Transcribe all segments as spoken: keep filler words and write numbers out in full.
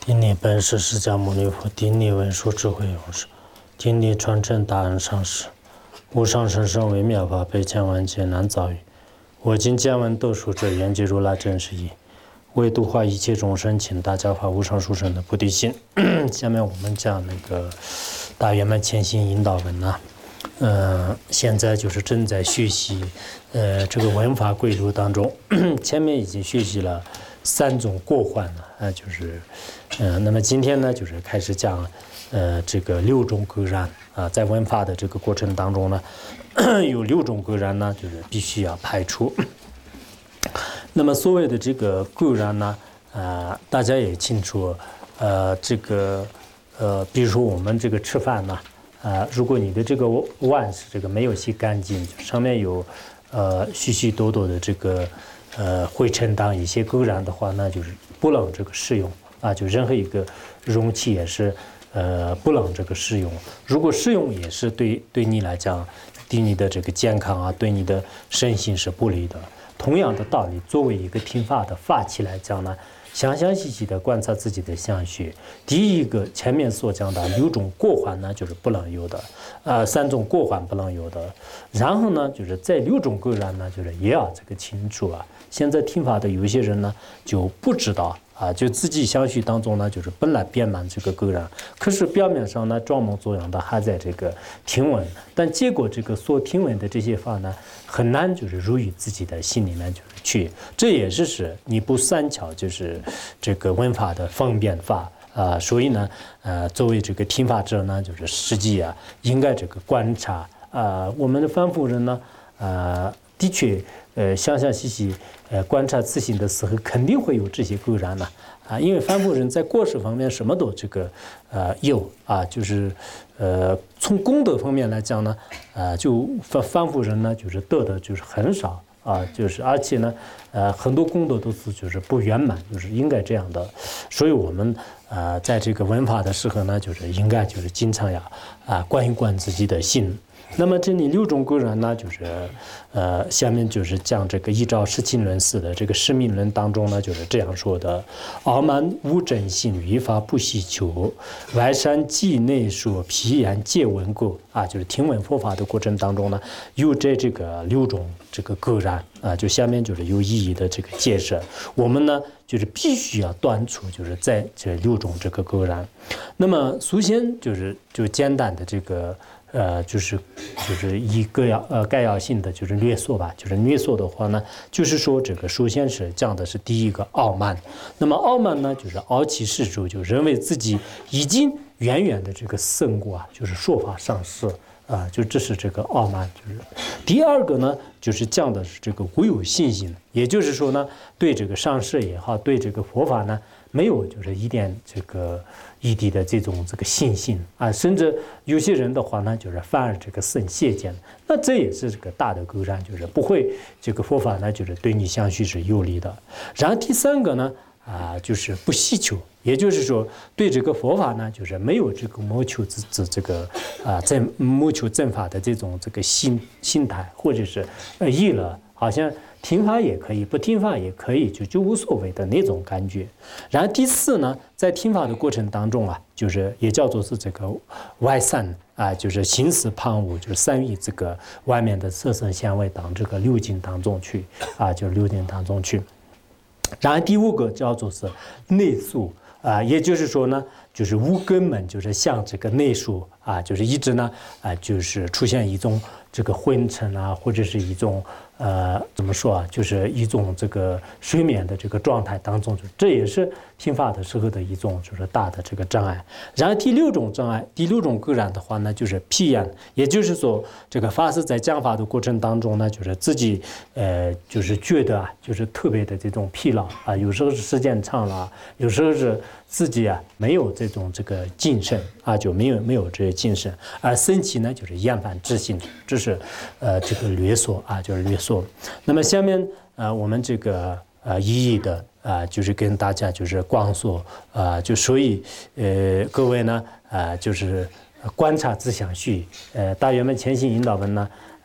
顶礼本师释迦牟尼佛，顶礼文殊智慧勇士，顶礼传承大恩上师。无上甚深微妙法，百千万劫难遭遇。我今见闻得说者，言及如来真实义，为度化一切众生，请大家发无上殊胜的菩提心。下面我们讲那个大圆满前行引导文呢、啊，呃，现在就是正在学习，呃，这个文法规律当中，前面已经学习了三种过患了啊，就是，呃，那么今天呢，就是开始讲，呃，这个六种格然啊，在文法的这个过程当中呢，有六种格然呢，就是必须要排除。那么所谓的这个格然呢，呃，大家也清楚，呃，这个，呃，比如说我们这个吃饭呢，呃，如果你的这个碗是这个没有洗干净，上面有，呃，许许多多的这个。呃，会承担一些格然的话，那就是不能这个适用啊。就任何一个容器也是，呃，不能这个适用。如果适用，也是对对你来讲，对你的这个健康啊，对你的身心是不利的。同样的道理，作为一个听法的法器来讲呢，详详细细的观察自己的相续。第一个前面所讲的六种过患呢，就是不能有的，呃，三种过患不能有的。然后呢，就是这六种格然呢，就是也要这个清楚啊。现在听法的有些人呢就不知道啊，就自己相续当中呢，就是本来遍满这个格然，可是表面上呢装模作样的还在这个听闻，但结果这个所听闻的这些法呢，很难就是入于自己的心里面就是去，这也是是你不善巧就是这个文法的方便法啊、呃，所以呢，呃，作为这个听法者呢，就是实际啊，应该这个观察啊、呃，我们的凡夫人呢，呃，的确。呃，详详细细，呃，观察自性的时候，肯定会有这些格然呢，啊，因为凡夫人在过失方面什么都这个，呃，有啊，就是，呃，从功德方面来讲呢，啊，就凡凡夫人呢，就是得的就是很少啊，就是而且呢，呃，很多功德都是就是不圆满，就是应该这样的，所以我们呃，在这个闻法的时候呢，就是应该就是经常要啊观一观自己的心。那么这里六种格然呢，就是，呃，下面就是讲这个依照十七论四的这个使命论当中呢，就是这样说的：傲慢无正性，于法不希求，外善即内说，辟言皆闻过啊，就是听闻佛法的过程当中呢，有这这个六种这个格然啊，就下面就是有意义的这个解释。我们呢，就是必须要断除，就是在这六种这个格然。那么首先就是就简单的这个。呃，就是就是一个要呃概要性的就是略说吧，就是略说的话呢，就是说这个首先是讲的是第一个傲慢，那么傲慢呢，就是傲其事主，就认为自己已经远远的这个胜过啊，就是说法上师啊，就这是这个傲慢。就是第二个呢，就是讲的是这个无有信心，也就是说呢，对这个上师也好，对这个佛法呢。没有，就是一点这个一滴的这种这个信心啊，甚至有些人的话呢，就是反而这个生邪见，那这也是这个大的格然，就是不会这个佛法呢，就是对你相续是有利的。然后第三个呢，啊，就是不希求，也就是说对这个佛法呢，就是没有这个谋求自自这个啊，在谋求正法的这种这个心心态，或者是呃意了，好像。听法也可以，不听法也可以，就就无所谓的那种感觉。然后第四呢，在听法的过程当中啊，就是也叫做是这个外散啊，就是心思旁骛，就是散于这个外面的色声香味当这个六境当中去啊，就是六境当中去。然后第五个叫做是内宿啊，也就是说呢，就是无根门，就是像这个内宿啊，就是一直呢啊，就是出现一种这个昏沉啊，或者是一种。呃，怎么说啊？就是一种这个睡眠的这个状态当中，这也是听法的时候的一种就是大的这个障碍。然后第六种障碍，第六种格然的话呢，就是辟言，也就是说，这个法师在讲法的过程当中呢，就是自己呃，就是觉得啊，就是特别的这种疲劳啊，有时候是时间长了，有时候是自己啊没有这种这个精神啊，就没有没有这些精神，而生气呢就是厌烦之心，这是呃这个略说啊，就是略说。那么下面呃我们这个呃一一的啊、呃、就是跟大家就是光说啊、呃、就所以呃各位呢啊、呃、就是观察自相续呃大圆满前行引导文呢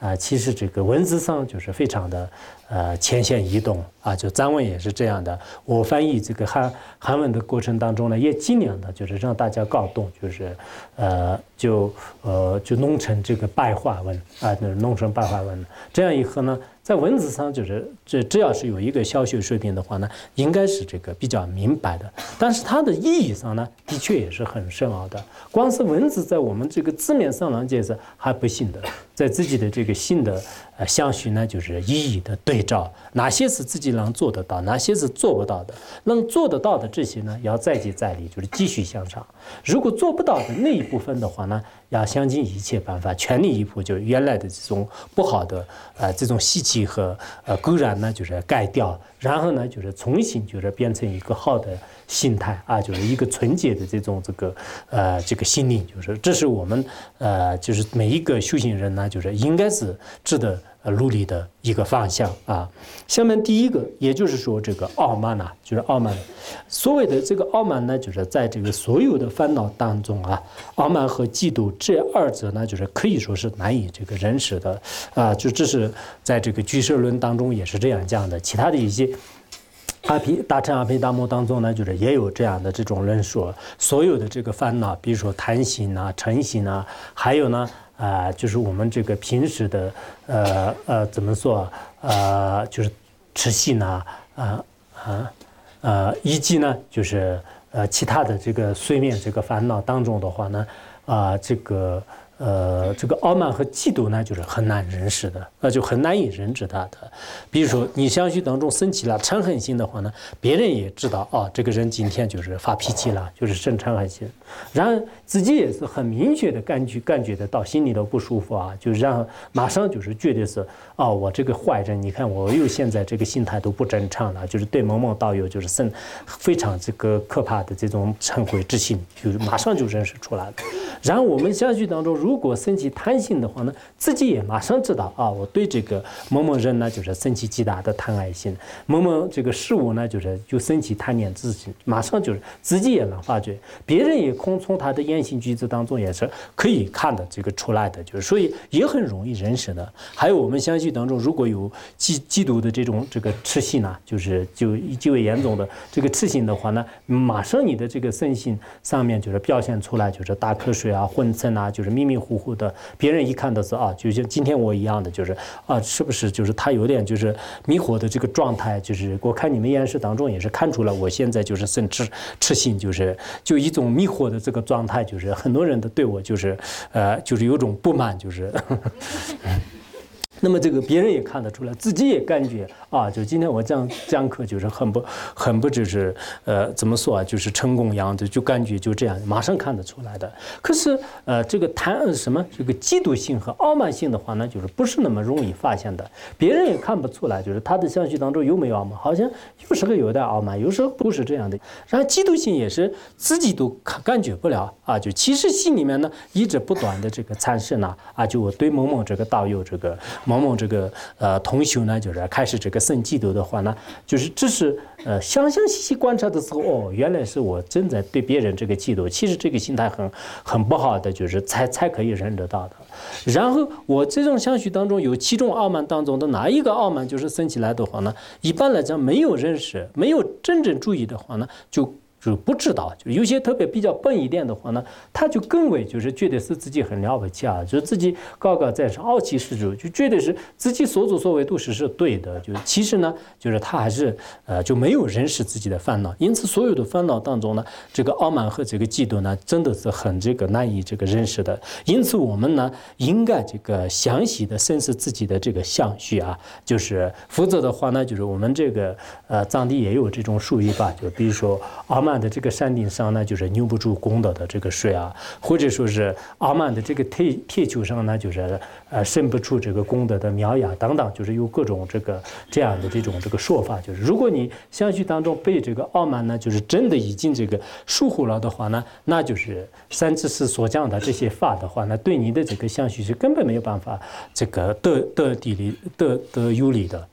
啊，其实这个文字上就是非常的呃浅显易懂啊，就藏文也是这样的。我翻译这个韩韩文的过程当中呢，也尽量的就是让大家搞懂，就是呃就呃就弄成这个白话文啊，弄成白话文。这样以后呢，在文字上就是这只要是有一个小学水平的话呢，应该是这个比较明白的。但是它的意义上呢，的确也是很深奥的。光是文字在我们这个字面上来解释还不行的，在自己的这个新的呃相续呢，就是一一的对照，哪些是自己能做得到，哪些是做不到的。能做得到的这些呢，要再接再厉，就是继续向上。如果做不到的那一部分的话呢，要想尽一切办法，全力以赴，就是原来的这种不好的呃这种习气和呃固然呢，就是改掉，然后呢，就是重新就是变成一个好的心态啊，就是一个纯洁的这种这个呃这个心灵，就是这是我们呃就是每一个修行人呢，就是应该是值得呃努力的一个方向啊。下面第一个，也就是说这个傲慢呐、啊，就是傲慢。所谓的这个傲慢呢，就是在这个所有的烦恼当中啊，傲慢和嫉妒这二者呢，就是可以说是难以这个认识的啊。就这是在这个俱舍论当中也是这样讲的，其他的一些。阿毗大乘阿毗达摩当中呢，就是也有这样的这种论说，所有的这个烦恼，比如说贪心啊、嗔心啊，还有呢，啊、呃，就是我们这个平时的，呃呃，怎么说，呃，就是痴心啊，啊啊呃，以及呢，就是呃其他的这个睡眠这个烦恼当中的话呢，啊、呃，这个。呃，这个傲慢和嫉妒呢，就是很难认识的，那就很难以认知它的。比如说，你相续当中生起了嗔恨心的话呢，别人也知道哦，这个人今天就是发脾气了，就是生嗔恨心。然后自己也是很明确的感觉感觉得到心里头不舒服啊，就然后马上就是觉得是哦，我这个坏人，你看我又现在这个心态都不正常了，就是对某某道友就是生非常这个可怕的这种嗔恚之心，就是马上就认识出来了。然后我们相续当中，如果生起贪心的话呢，自己也马上知道啊，我对这个某某人呢，就是生起极大的贪爱心；某某这个事物呢，就是就生起贪念之心，马上就是自己也能发觉，别人也空从他的言行举止当中也是可以看的这个出来的，就是所以也很容易认识的。还有我们相续当中，如果有嫉嫉妒的这种这个痴心呢，就是就极为严重的这个痴心的话呢，马上你的这个身心上面就是表现出来，就是大瞌睡啊、昏沉啊，就是迷迷糊糊的。别人一看都是啊，就像今天我一样的，就是啊，是不是就是他有点就是迷惑的这个状态？就是我看你们演示当中也是看出来，我现在就是生痴痴心，就是就一种迷惑的这个状态，就是很多人都对我就是呃，就是有种不满，就是。那么这个别人也看得出来，自己也感觉啊，就今天我讲讲课就是很不很不就是呃怎么说啊，就是成功一样的，就感觉就这样，马上看得出来的。可是呃这个贪什么这个嫉妒心和傲慢性的话呢，就是不是那么容易发现的，别人也看不出来，就是他的相续当中有没有傲慢，好像有时候有点傲慢，有时候不是这样的。然后嫉妒心也是自己都感觉不了啊，就其实心里面呢一直不断的这个产生啊啊，就我对某某这个道友这个。某某这个呃同修呢，就是开始这个生嫉妒的话呢，就是只是呃详详细细观察的时候，哦，原来是我正在对别人这个嫉妒，其实这个心态很很不好的，就是才才可以认得到的。然后我这种相续当中有七种傲慢当中的哪一个傲慢就是生起来的话呢，一般来讲没有认识，没有真正注意的话呢，就。就不知道，就有些特别比较笨一点的话呢，他就更为就是觉得是自己很了不起啊，就是自己高高在上、傲气十足，就觉得是自己所作所为都是是对的。就其实呢，就是他还是呃就没有认识自己的烦恼，因此所有的烦恼当中呢，这个傲慢和这个嫉妒呢，真的是很这个难以这个认识的。因此我们呢，应该这个详细的审视自己的这个相续啊，就是否则的话呢，就是我们这个呃藏地也有这种术语吧，就比如说傲慢的这个山顶上呢，就是扭不住功德的这个水啊，或者说是傲慢的这个铁铁球上呢，就是呃伸不出这个功德的苗芽等等，就是有各种这个这样的这种这个说法。就是如果你相续当中被这个傲慢呢，就是真的已经这个疏忽了的话呢，那就是三知识所讲的这些法的话呢，对你的这个相续是根本没有办法这个得得地利得得有利的。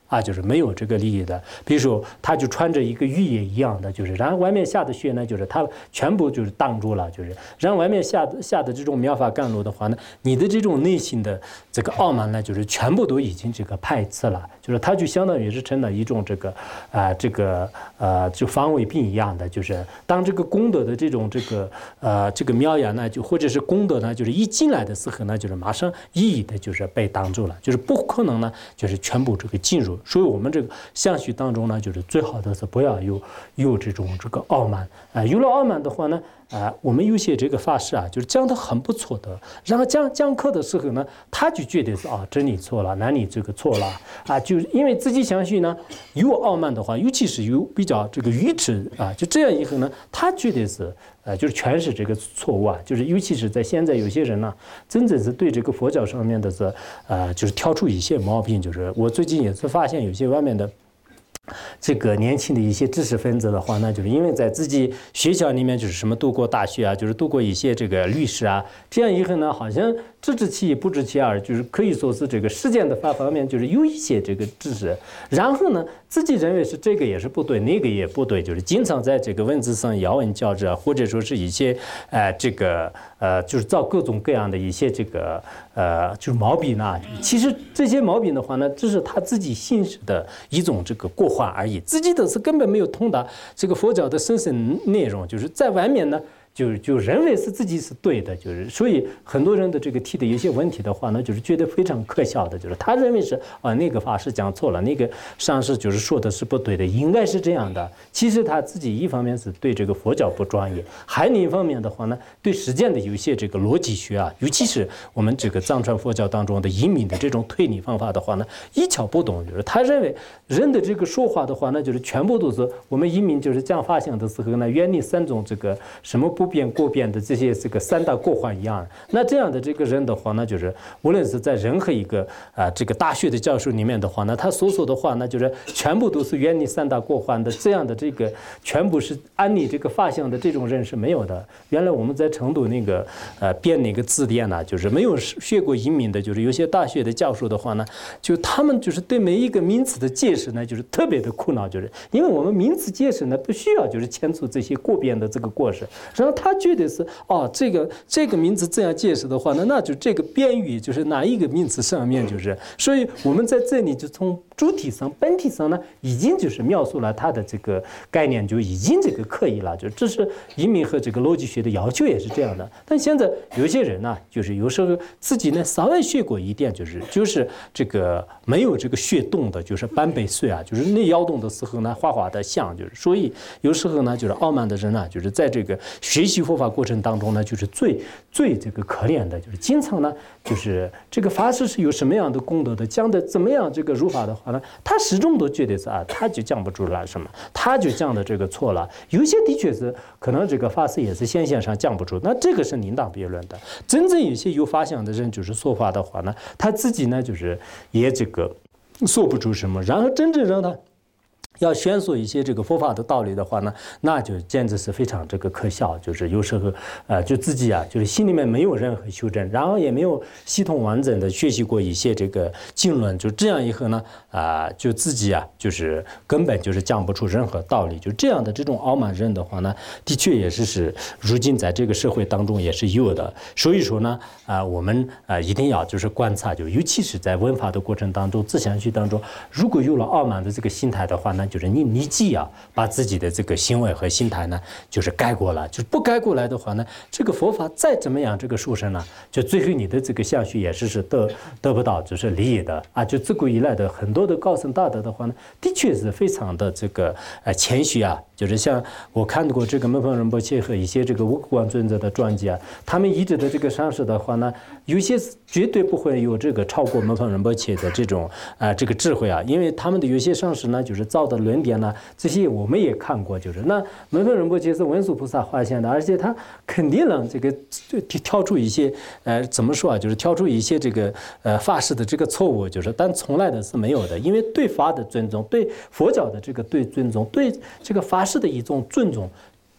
啊，就是没有这个利益的。比如说，他就穿着一个浴衣一样的，就是然后外面下的雪呢，就是他全部就是挡住了，就是然后外面下的下的这种妙法甘露的话呢，你的这种内心的这个傲慢呢，就是全部都已经这个排斥了，就是他就相当于是成了一种这个啊、呃、这个呃就防卫病一样的，就是当这个功德的这种这个呃这个苗芽呢，就或者是功德呢，就是一进来的时候呢，就是马上一一的就是被挡住了，就是不可能呢，就是全部这个进入。所以我们这个相续当中呢，就是最好的是不要有有这种这个傲慢啊、呃，有了傲慢的话呢，啊、呃，我们有些这个法师啊，就是讲的很不错的，然后讲讲课的时候呢，他就觉得是啊，真理错了，那你这个错了啊，就因为自己相续呢有傲慢的话，尤其是有比较这个愚痴啊，就这样以后呢，他觉得是。呃，就是全是这个错误啊，就是尤其是在现在有些人呢、啊，真正是对这个佛教上面的是，呃，就是挑出一些毛病。就是我最近也是发现有些外面的这个年轻的一些知识分子的话呢，就是因为在自己学校里面就是什么读过大学啊，就是读过一些这个律师啊，这样以后呢，好像知之其一不知其二，就是可以说是这个实践的方方面就是有一些这个知识，然后呢，自己认为是这个也是不对，那个也不对，就是经常在这个文字上咬文嚼字啊，或者说是一些呃这个呃就是造各种各样的一些这个呃就是毛病呢。其实这些毛病的话呢，这是他自己心识的一种这个过患而已，自己的是根本没有通达这个佛教的深深内容，就是在外面呢。就就认为是自己是对的，就是所以很多人的这个提的一些问题的话呢，就是觉得非常可笑的，就是他认为是啊那个法师讲错了，那个上师就是说的是不对的，应该是这样的。其实他自己一方面是对这个佛教不专业，还另一方面的话呢，对实践的有一些这个逻辑学啊，尤其是我们这个藏传佛教当中的隐密的这种推理方法的话呢，一窍不懂。就是他认为人的这个说话的话呢，就是全部都是我们隐密就是讲法相的时候呢，远离三种这个什么不变过变的这些这个三大过患一样。那这样的这个人的话呢，就是无论是在任何一个啊、呃、这个大学的教授里面的话呢，他所说的话呢，就是全部都是远离三大过患的，这样的这个全部是安利这个法相的这种人是没有的。原来我们在成都那个呃编那个字典呢，就是没有学过英明的，就是有些大学的教授的话呢，就他们就是对每一个名词的解释呢，就是特别的苦恼，就是因为我们名词解释呢不需要就是牵出这些过变的这个过失，然后他觉得是哦，这个这个名词这样解释的话呢，那就这个边语就是哪一个名词上面就是，所以我们在这里就从主体上、本体上呢，已经就是描述了它的这个概念，就已经这个可以了。就这是移民和这个逻辑学的要求也是这样的。但现在有些人呢，就是有时候自己呢稍微学过一点，就是就是这个没有这个学动的，就是半杯水啊，就是那摇动的时候呢，哗哗的响，就是所以有时候呢，就是傲慢的人呢，就是在这个学习佛法过程当中呢，就是最最这个可怜的，就是经常呢，就是这个法师是有什么样的功德的，讲的怎么样这个如法的话呢，他始终都觉得是啊，他就讲不出来什么，他就讲的这个错了。有些的确是可能这个法师也是现象上讲不出，那这个是另当别论的。真正有些有法相的人，就是说法的话呢，他自己呢就是也这个说不出什么，然后真正让他要宣说一些这个佛法的道理的话呢，那就简直是非常这个可笑。就是有时候，呃，就自己啊，就是心里面没有任何修正，然后也没有系统完整的学习过一些这个经论，就这样以后呢，啊、呃，就自己啊，就是根本就是讲不出任何道理。就这样的这种傲慢人的话呢，的确也是是如今在这个社会当中也是有的。所以说呢，啊、呃，我们啊、呃、一定要就是观察，就尤其是在闻法的过程当中、自相续当中，如果有了傲慢的这个心态的话呢，就是你立即啊，把自己的这个行为和心态呢，就是改过来。就是不改过来的话呢，这个佛法再怎么样这个殊胜呢，就最后你的这个相续也是是得得不到就是利益的啊。就自古以来的很多的高僧大德的话呢，的确是非常的这个呃谦虚啊。就是像我看过这个门方仁波切和一些这个无观尊者的传记啊，他们一直的这个上师的话呢，有些绝对不会有这个超过门方仁波切的这种啊、呃、这个智慧啊，因为他们的有些上师呢，就是造的论点呢，这些我们也看过，就是那门方仁波切是文殊菩萨化现的，而且他肯定能这个挑出一些呃怎么说啊，就是挑出一些这个呃法师的这个错误，就是但从来的是没有的，因为对法的尊重，对佛教的这个对尊重，对这个法师的一种尊重。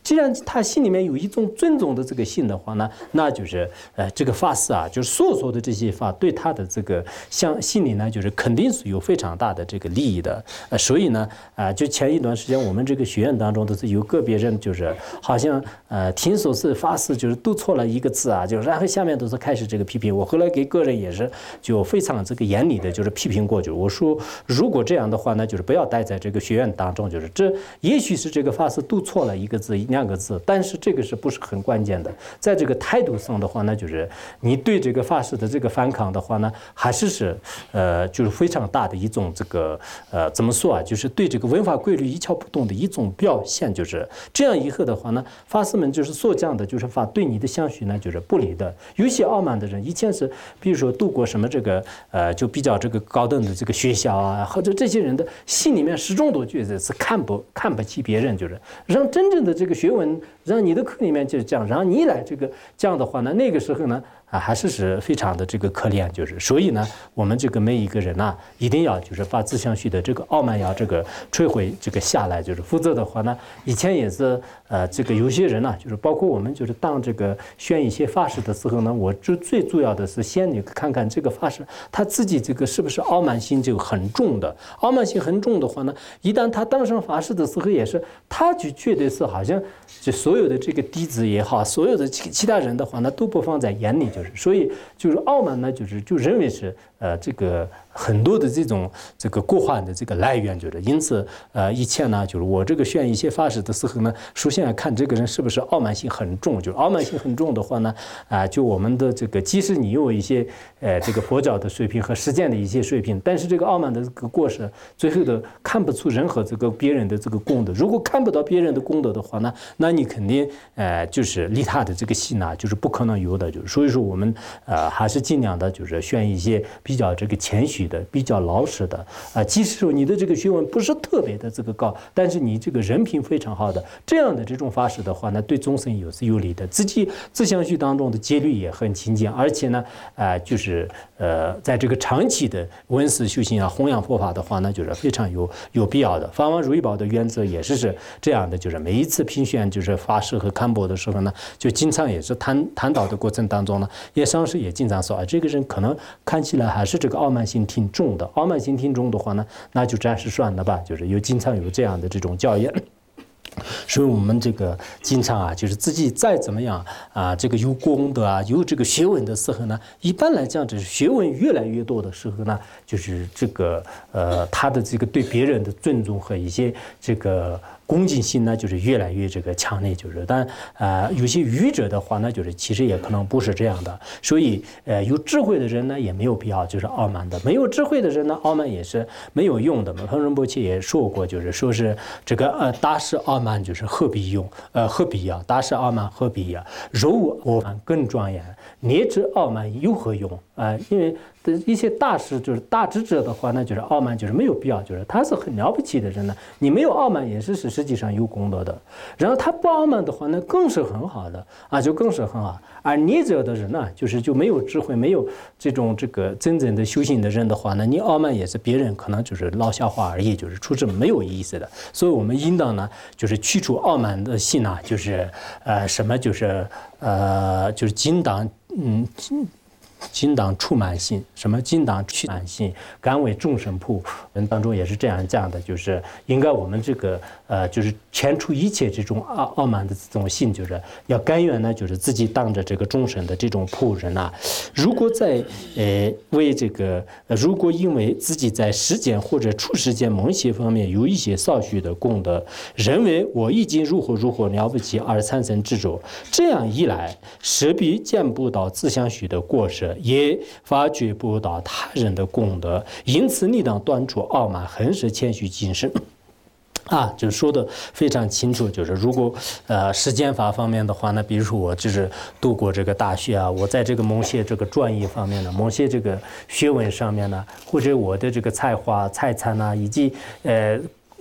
既然他心里面有一种尊重的这个心的话呢，那就是呃这个法师啊，就是所说的这些法对他的这个像心里呢，就是肯定是有非常大的这个利益的。呃，所以呢，啊、呃，就前一段时间我们这个学院当中都是有个别人就是好像呃听说是法师就是读错了一个字啊，就然后下面都是开始这个批评我。后来给个人也是就非常这个严厉的，就是批评过，就我说如果这样的话呢，就是不要待在这个学院当中，就是这也许是这个法师读错了一个字两个字，但是这个是不是很关键的？在这个态度上的话呢，就是你对这个法师的这个反抗的话呢，还是是呃就是非常大的一种这个呃怎么说啊，就是对这个文化规律一窍不通的一种表现。就是这样以后的话呢，法师们就是所讲的，就是法对你的相续呢就是不理的。有些傲慢的人以前是比如说读过什么这个呃就比较这个高等的这个学校啊，或者这些人的心里面始终都觉得是看不看不起别人，就是让真正的这个学问让你的课里面就是这样，让你来这个这样的话呢，那个时候呢啊还是是非常的这个可怜，就是所以呢，我们这个每一个人呐，一定要就是把自相续的这个傲慢要这个摧毁这个下来，就是否则的话呢，以前也是呃这个有些人呢，就是包括我们就是当这个选一些法师的时候呢，我就最主要的是先你看看这个法师他自己这个是不是傲慢心就很重的，傲慢心很重的话呢，一旦他当上法师的时候也是，他就觉得是好像就所有的这个弟子也好，所有的其其他人的话呢都不放在眼里，就是所以就是傲慢呢，就是就认为是呃这个很多的这种这个过患的这个来源，就是因此呃以前呢，就是我这个选一些法师的时候呢，首先要看这个人是不是傲慢心很重，就是傲慢心很重的话呢，啊、呃、就我们的这个即使你有一些呃这个佛教的水平和实践的一些水平，但是这个傲慢的这个过失，最后的看不出任何这个别人的这个功德，如果看不到别人的功德的话呢，那你肯定呃就是利他的这个心呢，就是不可能有的，就是所以说我们呃还是尽量的就是选一些比较这个谦虚的、比较老实的啊、呃，即使说你的这个学问不是特别的这个高，但是你这个人品非常好的这样的这种法师的话呢，对众生有是有利的，自己自相续当中的戒律也很清净，而且呢，呃就是呃在这个长期的闻思修行啊、弘扬佛法的话呢，就是非常有有必要的。法王如意宝的原则也是是这样的，就是每一次评选就是法师和堪布的时候呢，就经常也是谈谈到的过程当中呢，也上师也经常说啊，这个人可能看起来还是这个傲慢心挺重的，傲慢心挺重的话呢，那就暂时算了吧，就是有经常有这样的这种教育。所以我们这个经常啊，就是自己再怎么样啊，这个有功德啊，有这个学问的时候呢，一般来讲，就是学问越来越多的时候呢，就是这个呃，他的这个对别人的尊重和一些这个恭敬心呢，就是越来越这个强烈，就是但呃，有些愚者的话呢，就是其实也可能不是这样的。所以呃，有智慧的人呢，也没有必要就是傲慢的；没有智慧的人呢，傲慢也是没有用的嘛。彭仁波切也说过，就是说是这个呃，大事傲慢就是何必用？呃，何必要？大事傲慢何必要？柔傲慢更庄严，劣质傲慢有何用？啊、呃，因为的一些大事就是大智者的话呢，就是傲慢就是没有必要，就是他是很了不起的人呢，你没有傲慢也是是实际上有功德的。然后他不傲慢的话呢，更是很好的啊，就更是很好。而逆者的人呢，就是就没有智慧，没有这种这个真正的修行的人的话呢，你傲慢也是别人可能就是唠笑话而已，就是出这没有意思的。所以我们应当呢，就是去除傲慢的心啊，就是呃什么就是呃就是精当嗯。精当除慢心，什么精当去慢心，甘为众生仆。人当中也是这样讲的，就是应该我们这个呃，就是遣除一切这种傲傲慢的这种心，就是要甘愿呢，就是自己当着这个众生的这种仆人啊。如果在呃为这个，如果因为自己在实践或者处世间某些方面有一些少许的功德，认为我已经如何如何了不起而产生执着，这样一来，势必见不到自相续的过失。也发觉不到他人的功德，因此你当断除傲慢，恒是谦虚谨慎。啊，就说的非常清楚，就是如果呃实践法方面的话呢，比如说我就是读过这个大学啊，我在这个某些这个专业方面呢，某些这个学问上面呢，或者我的这个才华、才参啊，以及呃。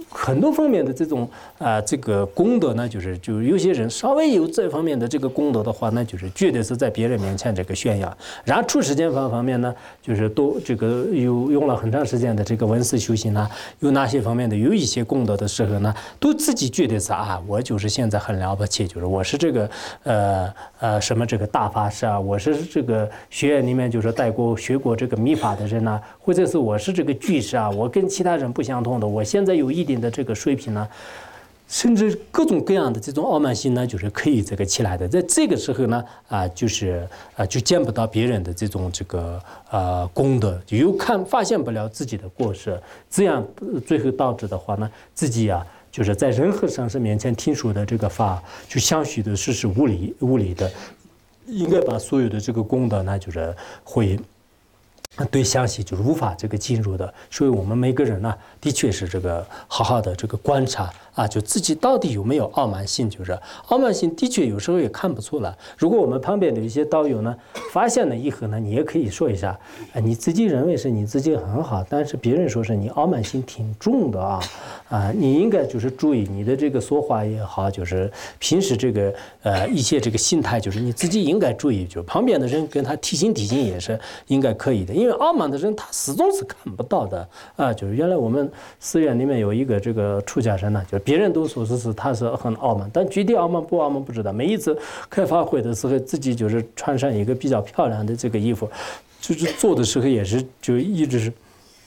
很多方面的这种啊、呃、这个功德呢，就是就有些人稍微有这方面的这个功德的话，那就是绝对是在别人面前这个炫耀。然后出世间法方面呢，就是都这个有用了很长时间的这个文思修行啊，有哪些方面的有一些功德的时候呢，都自己觉得是啊，我就是现在很了不起，就是我是这个呃呃什么这个大法师啊，我是这个学院里面就是带过学过这个密法的人呐、啊，或者是我是这个居士啊，我跟其他人不相同的，我现在有一定的这个水平呢、啊。甚至各种各样的这种傲慢心呢，就是可以这个起来的。在这个时候呢，啊，就是啊，就见不到别人的这种这个呃功德，又看发现不了自己的过失，这样最后导致的话呢，自己啊，就是在任何上师面前听说的这个法，就相续的是是无理无理的，应该把所有的这个功德呢，就是会。对相续就是无法这个进入的，所以我们每个人呢，的确是这个好好的这个观察啊，就自己到底有没有傲慢心，就是傲慢心的确有时候也看不出来。如果我们旁边的一些道友呢发现了以后呢，你也可以说一下，啊，你自己认为是你自己很好，但是别人说是你傲慢心挺重的啊，啊，你应该就是注意你的这个说话也好，就是平时这个呃一些这个心态，就是你自己应该注意，就旁边的人跟他提醒提醒也是应该可以的，因为傲慢的人他始终是看不到的啊。就是原来我们寺院里面有一个这个出家人呢，就是别人都说是是他是很傲慢，但具体傲慢不傲慢不知道。每一次开法会的时候，自己就是穿上一个比较漂亮的这个衣服，就是做的时候也是就一直是。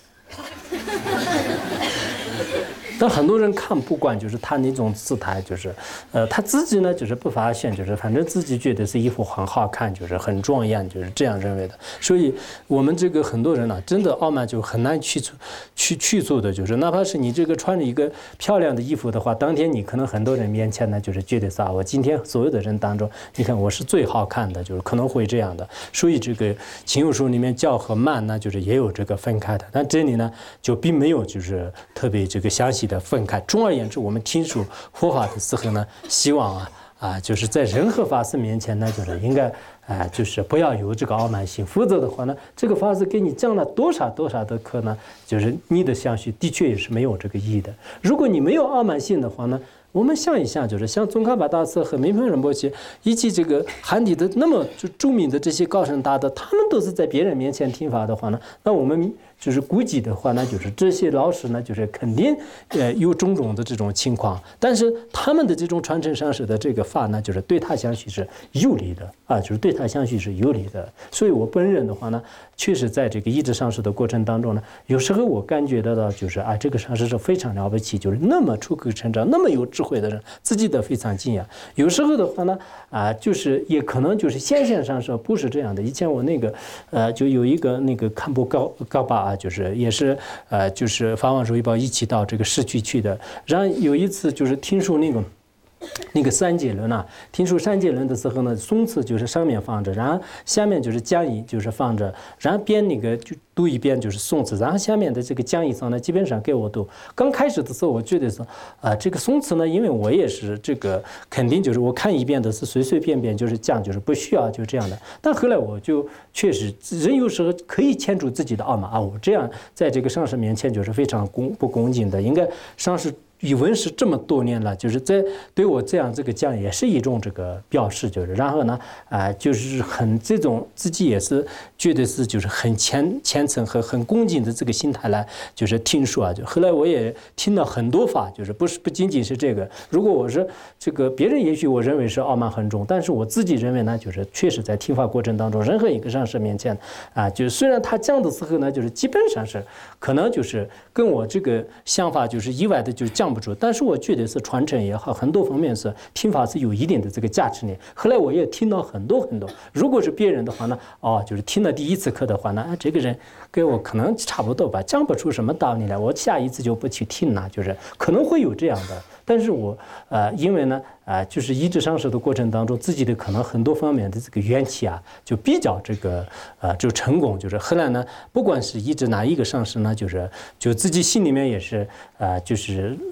但很多人看不惯，就是他那种姿态，就是，呃，他自己呢就是不发现，就是反正自己觉得是衣服很好看，就是很庄严，就是这样认为的。所以，我们这个很多人呢、啊，真的傲慢就很难去除、去去除的，就是哪怕是你这个穿着一个漂亮的衣服的话，当天你可能很多人面前呢，就是觉得啥，我今天所有的人当中，你看我是最好看的，就是可能会这样的。所以这个勤有书里面教和慢呢，就是也有这个分开的，但这里呢就并没有就是特别这个详细的分开。总而言之，我们听说佛法的时候呢，希望啊啊，就是在任何法师面前呢，就是应该啊，就是不要有这个傲慢心，否则的话呢，这个法师给你讲了多少多少的课呢，就是你的相续的确也是没有这个意义的。如果你没有傲慢心的话呢，我们想一想，就是像宗喀巴大师和明喷仁波切以及这个汉地的那么就著名的这些高僧大德，他们都是在别人面前听法的话呢，那我们就是估计的话呢，就是这些老师呢，就是肯定呃有种种的这种情况，但是他们的这种传承上师的这个法呢，就是对他相续是有利的啊，就是对他相续是有利的。所以我本人的话呢，确实在这个一直上师的过程当中呢，有时候我感觉得到就是啊，这个上师是非常了不起，就是那么出口成章，那么有智慧的人，自己都非常惊讶。有时候的话呢，啊，就是也可能就是显现上师不是这样的。以前我那个呃，就有一个那个堪布高高巴啊，就是也是呃，就是法王手一报一起到这个市区去的。然后有一次就是听说那个。那个三节轮啊，听说三节轮的时候呢，诵词就是上面放着，然后下面就是讲义就是放着，然后边那个就读一遍就是诵词，然后下面的这个讲义上呢，基本上给我读。刚开始的时候，我觉得说，啊、呃，这个诵词呢，因为我也是这个肯定就是我看一遍的是随随便便就是讲，就是不需要就这样的。但后来我就确实人有时候可以牵住自己的傲慢啊，我这样在这个上师面前就是非常恭不恭敬的，应该上师。语文是这么多年了，就是在对我这样这个讲也是一种这个表示，就是然后呢，啊、呃，就是很这种自己也是觉得是就是很虔虔诚和很恭敬的这个心态来，就是听说啊，就后来我也听了很多法，就是不是不仅仅是这个。如果我是这个别人也许我认为是傲慢很重，但是我自己认为呢，就是确实在听法过程当中，任何一个上师面前啊，就是虽然他讲的时候呢，就是基本上是可能就是跟我这个想法就是意外的就讲。不住，但是我觉得是传承也好，很多方面是听法是有一定的这个价值的。后来我也听到很多很多，如果是别人的话呢，哦，就是听了第一次课的话呢，啊，这个人给我可能差不多吧，讲不出什么道理来，我下一次就不去听了，就是可能会有这样的。但是我呃，因为呢，啊、呃，就是一直上师的过程当中，自己的可能很多方面的这个缘起啊，就比较这个呃，就成功。就是后来呢，不管是一直哪一个上师呢，就是就自己心里面也是啊、呃，就是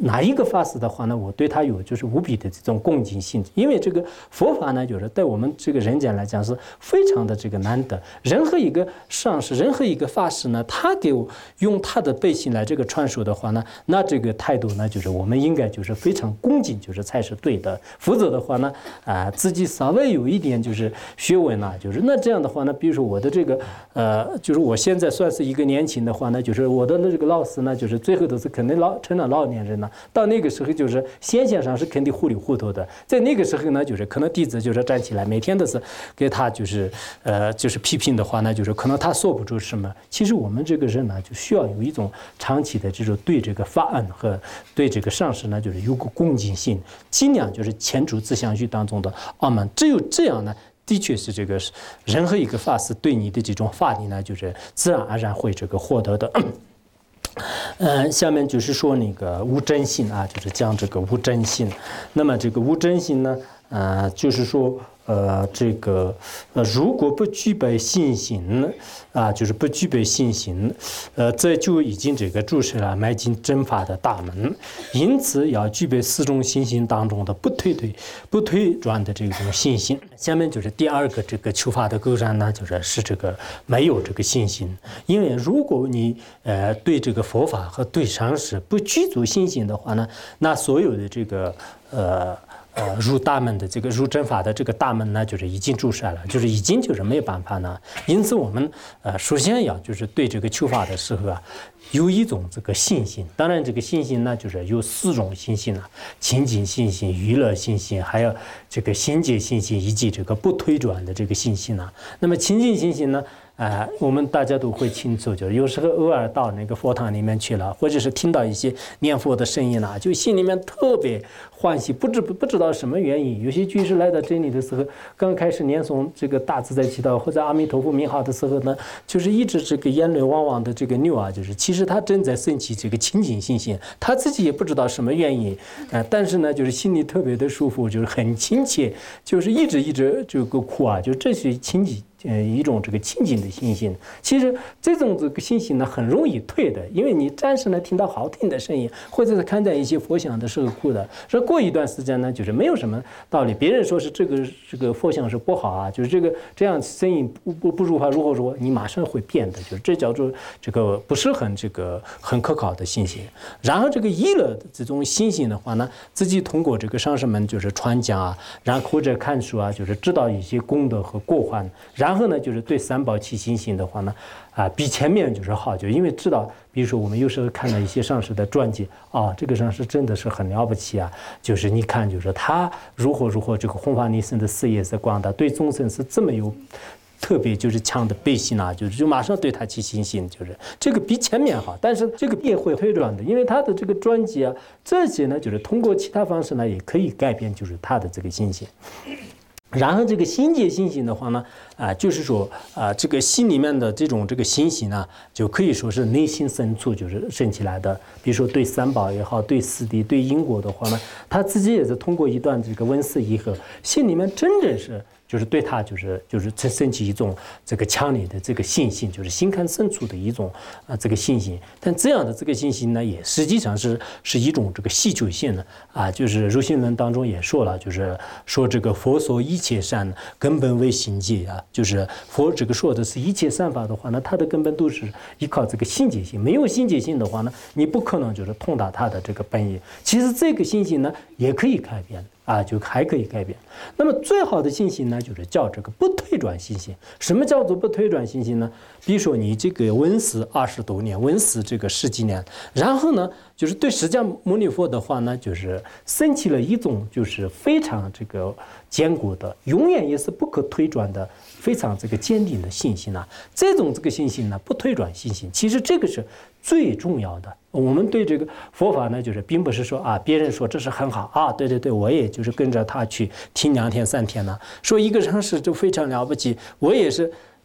哪一个法师的话呢，我对他有就是无比的这种恭敬心，因为这个佛法呢，就是对我们这个人间来讲是非常的这个难得。任何一个上师，任何一个法师呢，他给我用他的背信来这个传授的话呢，那这个态度呢，就是我们应该就是非常恭敬，就是才是对的。否则的话呢，啊、呃，自己稍微有一点就是学问呢，就是那这样的话呢，比如说我的这个呃，就是我现在算是一个年轻的话呢，就是我的这个老师呢，就是最后都是肯定老成了老年人了。到那个时候，就是先线上是肯定糊里糊涂的。在那个时候呢，就是可能弟子就是站起来，每天都是给他就是呃就是批评的话呢，就是可能他说不出什么。其实我们这个人呢，就需要有一种长期的这种对这个法案和对这个上师呢，就是有个恭敬心，尽量就是牵住自相续当中的傲慢。只有这样呢，的确是这个任何一个法师对你的这种法力呢，就是自然而然会这个获得的。呃，下面就是说那个无真心啊，就是讲这个无真心。那么这个无真心呢，呃，就是说。呃，这个呃，如果不具备信心啊，就是不具备信心，呃，这就已经这个注释了迈进真法的大门。因此，要具备四种信心当中的不推推、不推转的这种信心。下面就是第二个这个求法的构成呢，就是是这个没有这个信心。因为如果你呃对这个佛法和对上师不具足信心的话呢，那所有的这个呃。呃，入大门的这个入真法的这个大门呢，就是已经注释了，就是已经就是没有办法呢。因此，我们呃首先要就是对这个求法的时候啊，有一种这个信心。当然，这个信心呢，就是有四种信心啊：亲近信心、娱乐信心，还有这个心结信心，以及这个不推转的这个信心呢。那么亲近信心呢？啊、呃，我们大家都会清楚，就是有时候偶尔到那个佛堂里面去了，或者是听到一些念佛的声音啊，就心里面特别欢喜，不知不不知道什么原因。有些居士来到这里的时候，刚开始念诵这个大自在祈祷或者阿弥陀佛名号的时候呢，就是一直这个眼泪汪汪的这个流啊，就是其实他正在升起这个清净信心，他自己也不知道什么原因，啊、呃，但是呢，就是心里特别的舒服，就是很亲切，就是一直一直这个哭啊，就这是亲近。呃，一种这个亲近的信心，其实这种这个信心呢，很容易退的，因为你暂时呢听到好听的声音，或者是看见一些佛像的时候哭的，说过一段时间呢，就是没有什么道理。别人说是这个这个佛像是不好啊，就是这个这样声音不不不如法如何说，你马上会变的，就是这叫做这个不是很这个很可靠的信心。然后这个依了的这种信心的话呢，自己通过这个上师们就是传讲啊，然后或者看书啊，就是知道一些功德和过患，然后然后呢，就是对三宝起信心的话呢，啊，比前面就是好，就因为知道，比如说我们有时候看到一些上师的传记，啊，这个上师真的是很了不起啊，就是你看，就是他如何如何这个弘法利生的事业是广大，对众生是这么有特别就是强的背信啊，就是就马上对他起信心，就是这个比前面好，但是这个也会推转的，因为他的这个传记啊，这些呢，就是通过其他方式呢，也可以改变就是他的这个信心。然后这个心结信心的话呢，啊、呃，就是说啊、呃，这个心里面的这种这个信心呢，就可以说是内心深处就是生起来的。比如说对三宝也好，对四谛、对因果的话呢，他自己也是通过一段这个闻思以后，心里面真正是。就是对他就是就是升起一种这个强烈的这个信心，就是心坎深处的一种啊这个信心。但这样的这个信心呢，也实际上是是一种这个系求性的啊，就是入心论当中也说了，就是说这个佛所一切善根本为心结啊，就是佛这个说的是一切善法的话呢，它的根本都是依靠这个心结性。没有心结性的话呢，你不可能就是通达它的这个本意。其实这个信心呢，也可以改变。啊，就还可以改变。那么最好的信心呢，就是叫这个不退转信心。什么叫做不退转信心呢？比如说你这个闻思二十多年，闻思这个十几年，然后呢，就是对释迦牟尼佛的话呢，就是升起了一种就是非常这个坚固的，永远也是不可推转的。非常这个坚定的信心呢、啊，这种这个信心呢，不退转信心，其实这个是最重要的。我们对这个佛法呢，就是并不是说啊，别人说这是很好啊，对对对，我也就是跟着他去听两天三天呢，说一个上师就非常了不起，我也是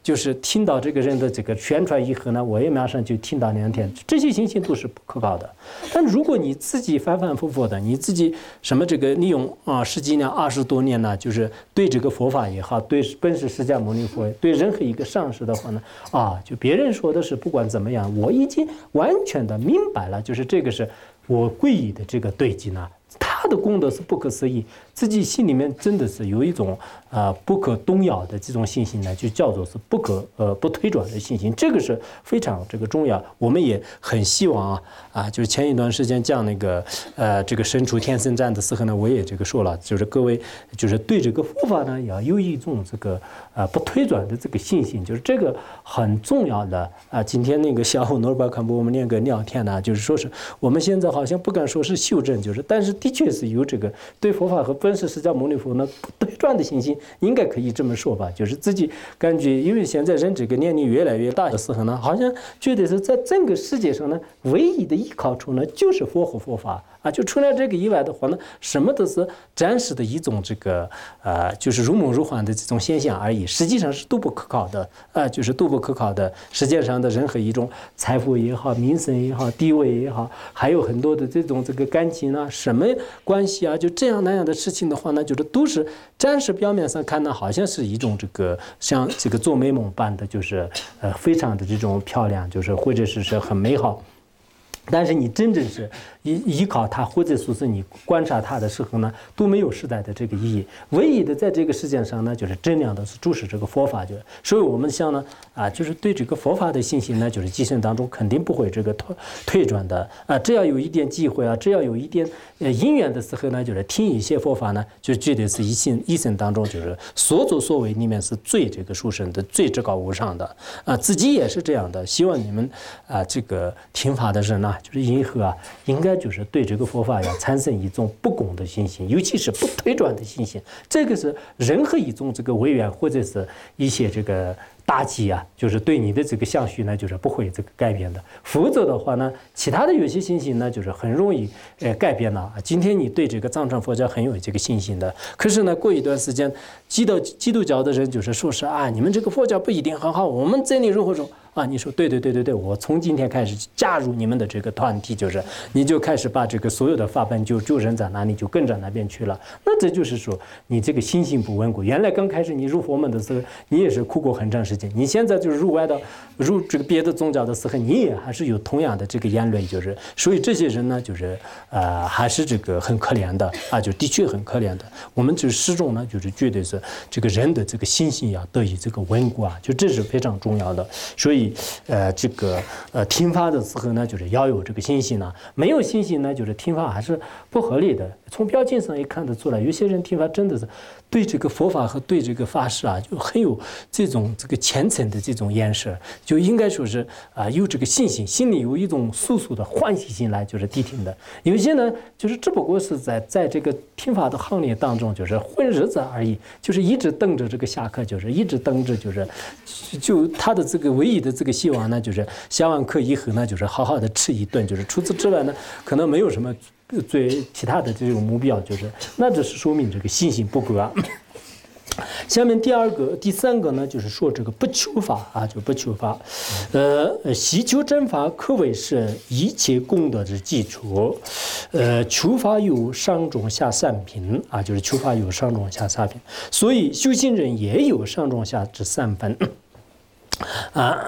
就是听到这个人的这个宣传以后呢，我也马上就听到两天，这些信息都是不可靠的。但如果你自己反反复复的，你自己什么这个利用啊十几年、二十多年呢，就是对这个佛法也好，对本师释迦牟尼佛，对任何一个上师的话呢，啊，就别人说的是不管怎么样，我已经完全的明白了，就是这个是我皈依的这个对境呢。他的功德是不可思议，自己心里面真的是有一种呃不可动摇的这种信心呢，就叫做是不可呃不推转的信心，这个是非常这个重要。我们也很希望啊啊，就是前一段时间讲那个呃这个身处天僧站的时候呢，我也这个说了，就是各位就是对这个佛法呢要有一种这个呃不推转的这个信心，就是这个很重要的啊。今天那个下午诺尔巴坎波我们那个聊天呢，就是说是我们现在好像不敢说是修正，就是但是。的确是有这个对佛法和本师释迦牟尼佛呢不对转的信心，应该可以这么说吧，就是自己感觉，因为现在人这个年龄越来越大的时候呢，好像觉得是在整个世界上呢，唯一的依靠处呢就是佛和佛法啊，就除了这个以外的话呢，什么都是暂时的一种这个呃，就是如梦如幻的这种现象而已，实际上是都不可靠的啊、呃，就是都不可靠的。世界上的任何一种财富也好，名声也好，地位也好，还有很多的这种这个感情啊，什么关系啊，就这样那样的事情的话呢，就是都是暂时表面上看呢，好像是一种这个像这个做美梦般的，就是呃非常的这种漂亮，就是或者是是很美好。但是你真正是依依靠它，或者说是你观察它的时候呢，都没有时代的这个意义。唯一的在这个世界上呢，就是真正的是注视这个佛法，就所以我们想呢，啊，就是对这个佛法的信心呢，就是今生当中肯定不会这个退退转的啊。只要有一点机会啊，只要有一点呃因缘的时候呢，就是听一些佛法呢，就绝对是一生一生当中就是所作所为里面是最这个殊胜的、最至高无上的啊。自己也是这样的，希望你们啊这个听法的人呢。就是因何啊，应该就是对这个佛法要产生一种不共的信心，尤其是不推转的信心。这个是任何一种这个委员或者是一些这个大忌啊，就是对你的这个相续呢，就是不会这个改变的。否则的话呢，其他的有些信心呢，就是很容易呃改变了。今天你对这个藏传佛教很有这个信心的，可是呢，过一段时间，基督基督教的人就是说是啊，你们这个佛教不一定很好，我们这里如何说？啊，你说对对对对对，我从今天开始加入你们的这个团体，就是你就开始把这个所有的法本就就扔在哪里，就跟着那边去了。那这就是说你这个心性不稳固。原来刚开始你入佛门的时候，你也是苦过很长时间。你现在就是入外道、入这个别的宗教的时候，你也还是有同样的这个言论，就是所以这些人呢，就是呃还是这个很可怜的啊，就的确很可怜的。我们就始终呢，就是绝对是这个人的这个心性要得以这个稳固啊，就这是非常重要的。所以。呃，这个呃听法的时候呢，就是要有这个信心呢。没有信心呢，就是听法还是不合理的。从表情上也看得出来，有些人听法真的是对这个佛法和对这个法师啊，就很有这种这个虔诚的这种眼神，就应该说是啊、呃、有这个信心，心里有一种速速的欢喜心来就是谛听的。有些呢，就是只不过是在在这个听法的行列当中，就是混日子而已，就是一直等着这个下课，就是一直等着，就是就他的这个唯一的这个希望呢，就是下完课以后呢，就是好好的吃一顿，就是除此之外呢，可能没有什么最其他的这种目标，就是那这是说明这个信心不够啊。下面第二个、第三个呢，就是说这个不求法啊，就不求法，呃，习求真法可谓是一切功德之基础。呃，求法有上中下三品啊，就是求法有上中下三品，所以修行人也有上中下之三分啊。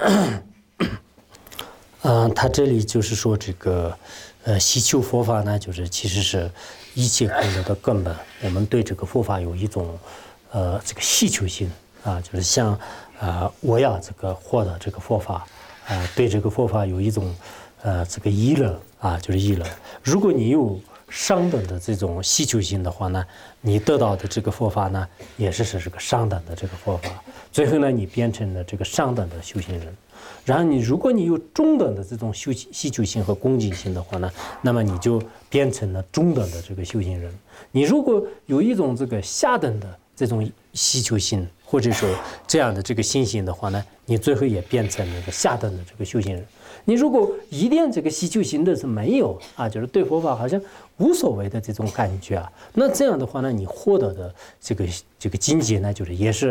嗯，他这里就是说这个，呃，习求佛法呢，就是其实是一切功德的根本。我们对这个佛法有一种。呃，这个需求性啊，就是像啊、呃，我要这个获得这个佛法，啊、呃，对这个佛法有一种呃这个依乐啊，就是依乐。如果你有上等的这种需求性的话呢，你得到的这个佛法呢，也是是这个上等的这个佛法。最后呢，你变成了这个上等的修行人。然后你如果你有中等的这种修需求性和恭敬心的话呢，那么你就变成了中等的这个修行人。你如果有一种这个下等的这种需求心，或者说这样的这个信心的话呢，你最后也变成那个下等的这个修行人。你如果一点这个需求心的是没有啊，就是对佛法好像无所谓的这种感觉啊，那这样的话呢，你获得的这个这个境界呢，就是也是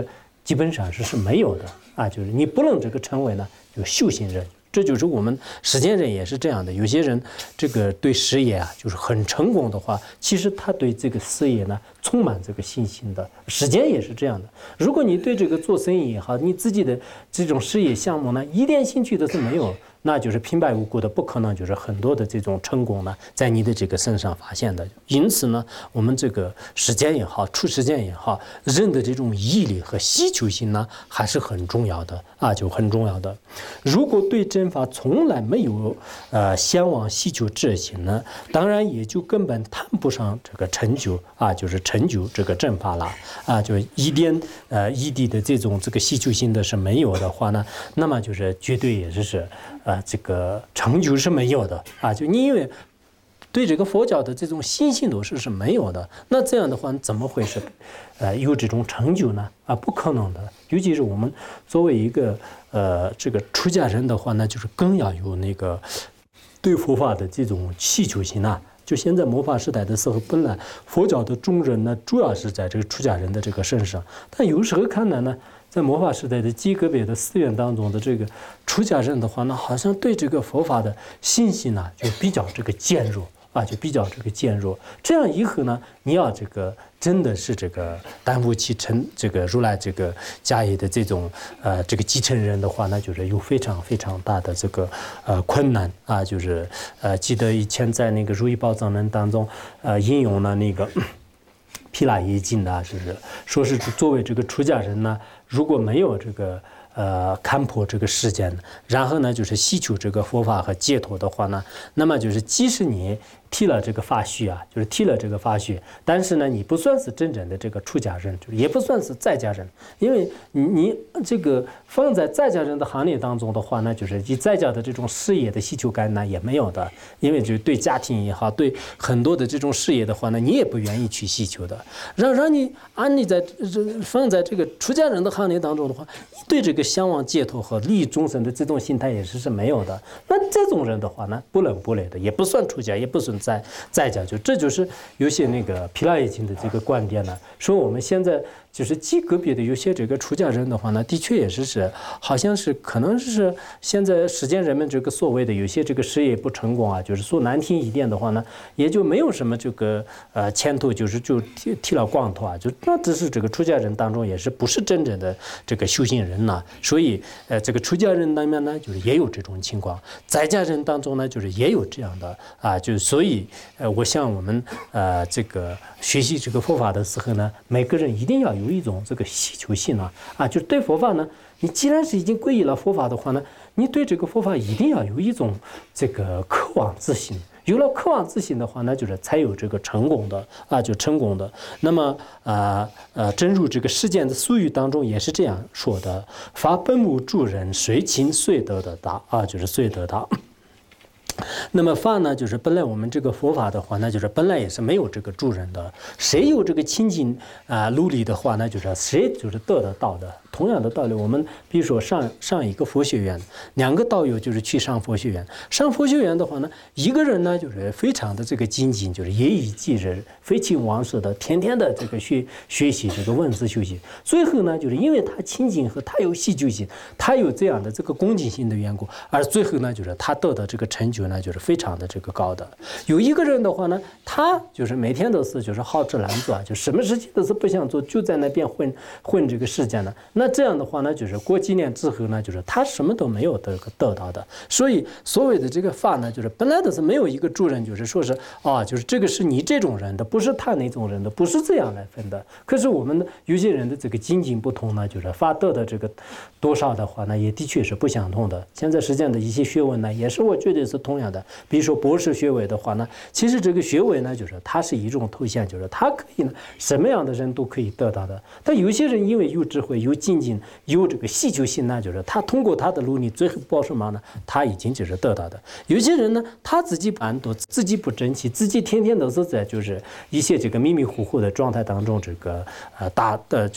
基本上是是没有的啊，就是你不能这个成为呢就修行人。这就是我们实践人也是这样的，有些人这个对事业啊，就是很成功的话，其实他对这个事业呢充满这个信心的。实践也是这样的，如果你对这个做生意也好，你自己的这种事业项目呢，一点兴趣都是没有，那就是平白无故的，不可能就是很多的这种成功呢，在你的这个身上发现的。因此呢，我们这个实践也好，出实践也好，人的这种毅力和需求性呢，还是很重要的啊，就很重要的。如果对真法从来没有呃向往需求这些呢，当然也就根本谈不上这个成就啊，就是成就这个正法了啊，就是一点呃一滴的这种这个需求性的是没有的话呢，那么就是绝对也是是呃这个成就是没有的啊，就你因为对这个佛教的这种信心度是是没有的，那这样的话怎么会是呃有这种成就呢？啊，不可能的。尤其是我们作为一个呃这个出家人的话呢，就是更要有那个对佛法的这种需求心啊。就现在末法时代的时候，本来佛教的重任呢，主要是在这个出家人的这个身上，但有时候看来呢，在末法时代的极个别的寺院当中的这个出家人的话呢，好像对这个佛法的信心呢，就比较这个减弱。啊，就比较这个减弱，这样以后呢，你要这个真的是这个担负起承这个如来这个家业的这种呃这个继承人的话，那就是有非常非常大的这个呃困难啊，就是呃记得以前在那个《如意宝藏论》当中呃引用了那个毗拉耶经的，是不是说是作为这个出家人呢，如果没有这个。呃，看破这个世间，然后呢，就是希求这个佛法和解脱的话呢，那么就是即使你剃了这个发须啊，就是剃了这个发须，但是呢，你不算是真正的这个出家人，就是也不算是在家人，因为你你这个放在在家人的行列当中的话呢，就是你在家的这种事业的需求感呢也没有的，因为就对家庭也好，对很多的这种事业的话呢，你也不愿意去需求的，让让你安利在这放在这个出家人的行列当中的话，你对这个向往解脱和利益众生的这种心态也是是没有的。那这种人的话呢，不冷不热的，也不算出家，也不算在在家，就这就是有些那个毗拉耶经的这个观点呢，说我们现在就是极个别的有些这个出家人的话呢，的确也是是好像是可能是现在世间人们这个所谓的有些这个事业不成功啊，就是说难听一点的话呢，也就没有什么这个呃前途，就是就剃剃了光头啊，就那只是这个出家人当中也是不是真正的这个修行人呐。所以呃这个出家人当面呢，就是也有这种情况，在家人当中呢，就是也有这样的啊，就是所以呃我想我们呃这个学习这个佛法的时候呢，每个人一定要有一种这个需求性啊，啊，就对佛法呢，你既然是已经皈依了佛法的话呢，你对这个佛法一定要有一种这个渴望之心。有了渴望之心的话，那就是才有这个成功的啊，就成功的。那么啊呃，正如这个世间的俗语当中也是这样说的：法本无助人，随勤随得的达啊，就是随得达。那么法呢，就是本来我们这个佛法的话，那就是本来也是没有这个助人的，谁有这个亲近啊努力的话，那就是谁就是得得到的。同样的道理，我们比如说上上一个佛学院，两个道友就是去上佛学院。上佛学院的话呢，一个人呢就是非常的这个精进，就是夜以继日、废寝忘食的，天天的这个学学习这个文字修习。最后呢，就是因为他亲近和他有喜求心，他有这样的这个恭敬心的缘故，而最后呢，就是他得的这个成就呢，就是非常的这个高的。有一个人的话呢，他就是每天都是就是好吃懒做啊，就什么事情都是不想做，就在那边混混这个世间呢。那这样的话呢，就是过几年之后呢，就是他什么都没有得得到的。所以所谓的这个法呢，就是本来都是没有一个主人，就是说是啊，就是这个是你这种人的，不是他那种人的，不是这样来分的。可是我们有些人的这个精进不同呢，就是法得的这个多少的话呢，也的确是不相同的。现在实际上的一些学问呢，也是我觉得是同样的。比如说博士学位的话呢，其实这个学位呢，就是它是一种头衔，就是它可以呢，什么样的人都可以得到的。但有些人因为有智慧、有精进、有这个需求心呢，就是他通过他的努力，最后报什么呢？他已经就是得到的。有些人呢，他自己不安顿，自己不争气，自己天天都是在就是一些这个迷迷糊糊的状态当中，这个呃大的就是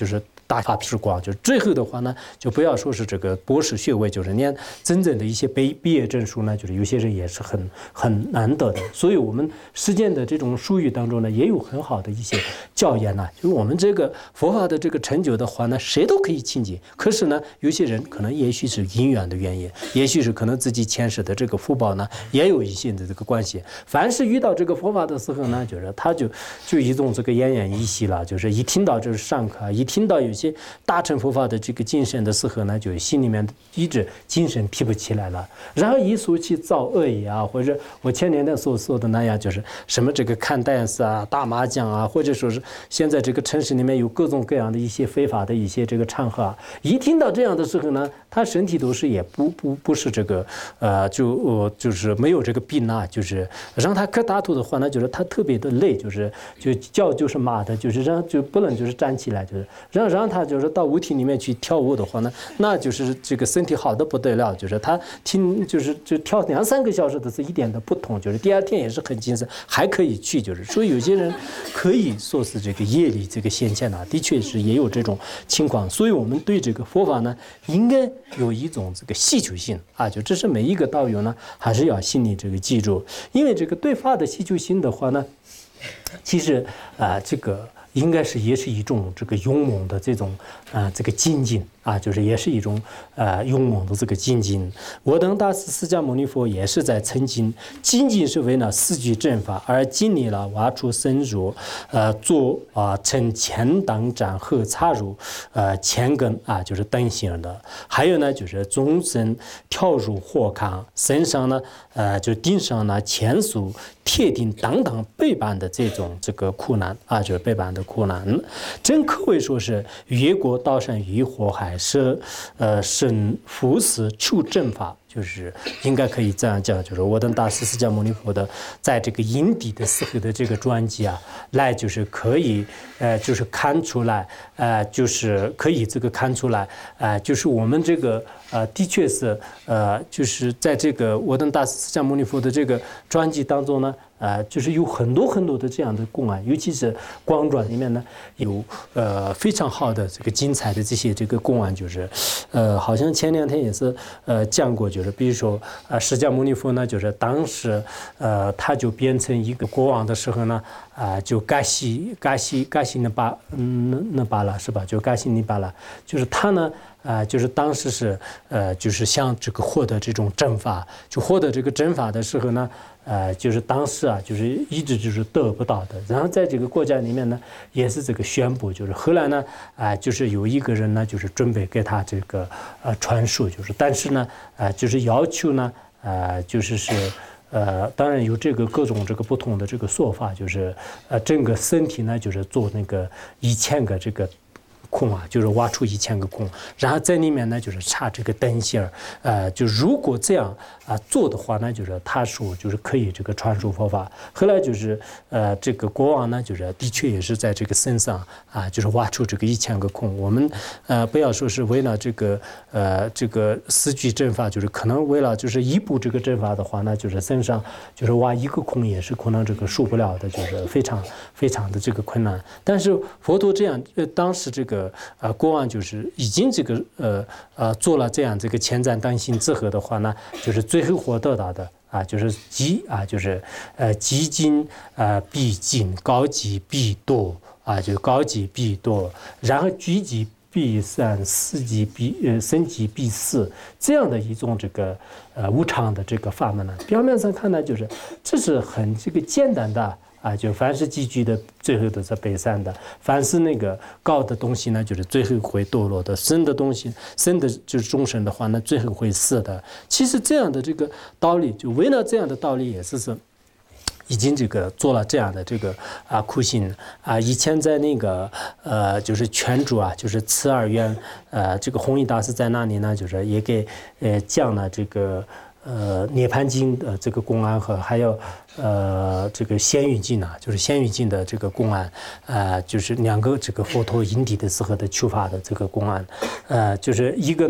大法之光，就是最后的话呢，就不要说是这个博士学位，就是连真正的一些毕毕业证书呢，就是有些人也是很很难得的。所以我们实践的这种术语当中呢，也有很好的一些教言呢，就是我们这个佛法的这个成就的话呢，谁都可以亲近。可是呢，有些人可能也许是因缘的原因，也许是可能自己前世的这个福报呢，也有一些的这个关系。凡是遇到这个佛法的时候呢，就是他就就一种这个奄奄一息了，就是一听到这是上课，一听到有些大乘佛法的这个精神的时候呢，就心里面一直精神提不起来了。然后一说起造恶业啊，或者我前年的所说的那样，就是什么这个看电视啊、打麻将啊，或者说是现在这个城市里面有各种各样的一些非法的一些这个场合啊，一听到这样的时候呢，他身体都是也不不不是这个呃就呃就是没有这个病啊，就是让他可打吐的话呢，就是他特别的累，就是就脚就是麻的，就是让就不能就是站起来，就是让让他就是到舞厅里面去跳舞的话呢，那就是这个身体好的不得了，就是他听就是就跳两三个小时的是一点的不同，就是第二天也是很精神，还可以去，就是所以有些人可以说是这个业力这个显现啊，的确是也有这种情况，所以我们对这个佛法呢，应该有一种这个希求性啊，就这是每一个道友呢，还是要心里这个记住，因为这个对法的希求心的话呢，其实啊、呃、这个。应该是也是一种这个勇猛的这种啊、呃、这个精进啊，就是也是一种呃勇猛的这个精进。我等大师释迦牟尼佛也是在曾经仅仅是为了四句正法而经历了挖出深入，呃做啊成前当斩后插入呃前根啊，就是等型的。还有呢，就是终身跳入火坑，身上呢呃就顶上呢前束铁钉等等背板的这种这个苦难啊，就是背板的苦难，真可谓说是越过刀山与火海，是呃生福死求正法，就是应该可以这样讲，就是我等大师释迦牟尼佛的在这个因地的时候的这个专辑啊，来就是可以呃就是看出来，呃就是可以这个看出来，呃就是我们这个呃的确是呃就是在这个我等大师释迦牟尼佛的这个专辑当中呢。呃，就是有很多很多的这样的公案，尤其是光传里面呢，有呃非常好的这个精彩的这些这个公案，就是呃，好像前两天也是呃讲过，就是比如说呃释迦牟尼佛呢，就是当时呃他就变成一个国王的时候呢，啊、呃、就嘎西嘎西嘎西那巴嗯那那巴拉是吧？就嘎西尼巴拉，就是他呢。啊、呃，就是当时是呃，就是想这个获得这种正法，就获得这个正法的时候呢，呃，就是当时啊，就是一直就是得不到的。然后在这个国家里面呢，也是这个宣布，就是后来呢，啊、呃，就是有一个人呢，就是准备给他这个呃传授，就是但是呢，呃，就是要求呢，呃，就是是。呃，当然有这个各种这个不同的这个说法，就是呃，整个身体呢，就是做那个一千个这个。空啊，就是挖出一千个空，然后在里面呢，就是插这个灯芯儿，呃，就如果这样啊、呃、做的话呢，就是他说就是可以这个传授佛法。后来就是呃这个国王呢，就是的确也是在这个身上啊，就是挖出这个一千个空。我们呃不要说是为了这个呃这个四句正法，就是可能为了就是一部这个正法的话呢，就是身上就是挖一个空也是可能这个受不了的，就是非常非常的这个困难。但是佛陀这样，呃当时这个。呃，国王就是已经这个呃呃做了这样这个前瞻当行之后的话呢，就是最后获得到的啊，就是极啊，就是呃极进呃必进，高级必多啊，就高级必多，然后居级必三，四级必呃升级必四，这样的一种这个呃无常的这个法门呢，表面上看呢，就是这是很这个简单的。啊，就凡是积聚的，最后都是北散的；凡是那个高的东西呢，就是最后会堕落的；深的东西，深的就是众生的话呢，最后会死的。其实这样的这个道理，就为了这样的道理，也是是已经这个做了这样的这个啊苦行啊。以前在那个呃，就是全主啊，就是慈二院呃，这个弘一大师在那里呢，就是也给呃讲了这个。呃，涅槃经的这个公案和还有呃这个仙喻经啊，就是仙喻经的这个公案，呃，就是两个这个佛陀因地的时候的求法的这个公案，呃，就是一个呢，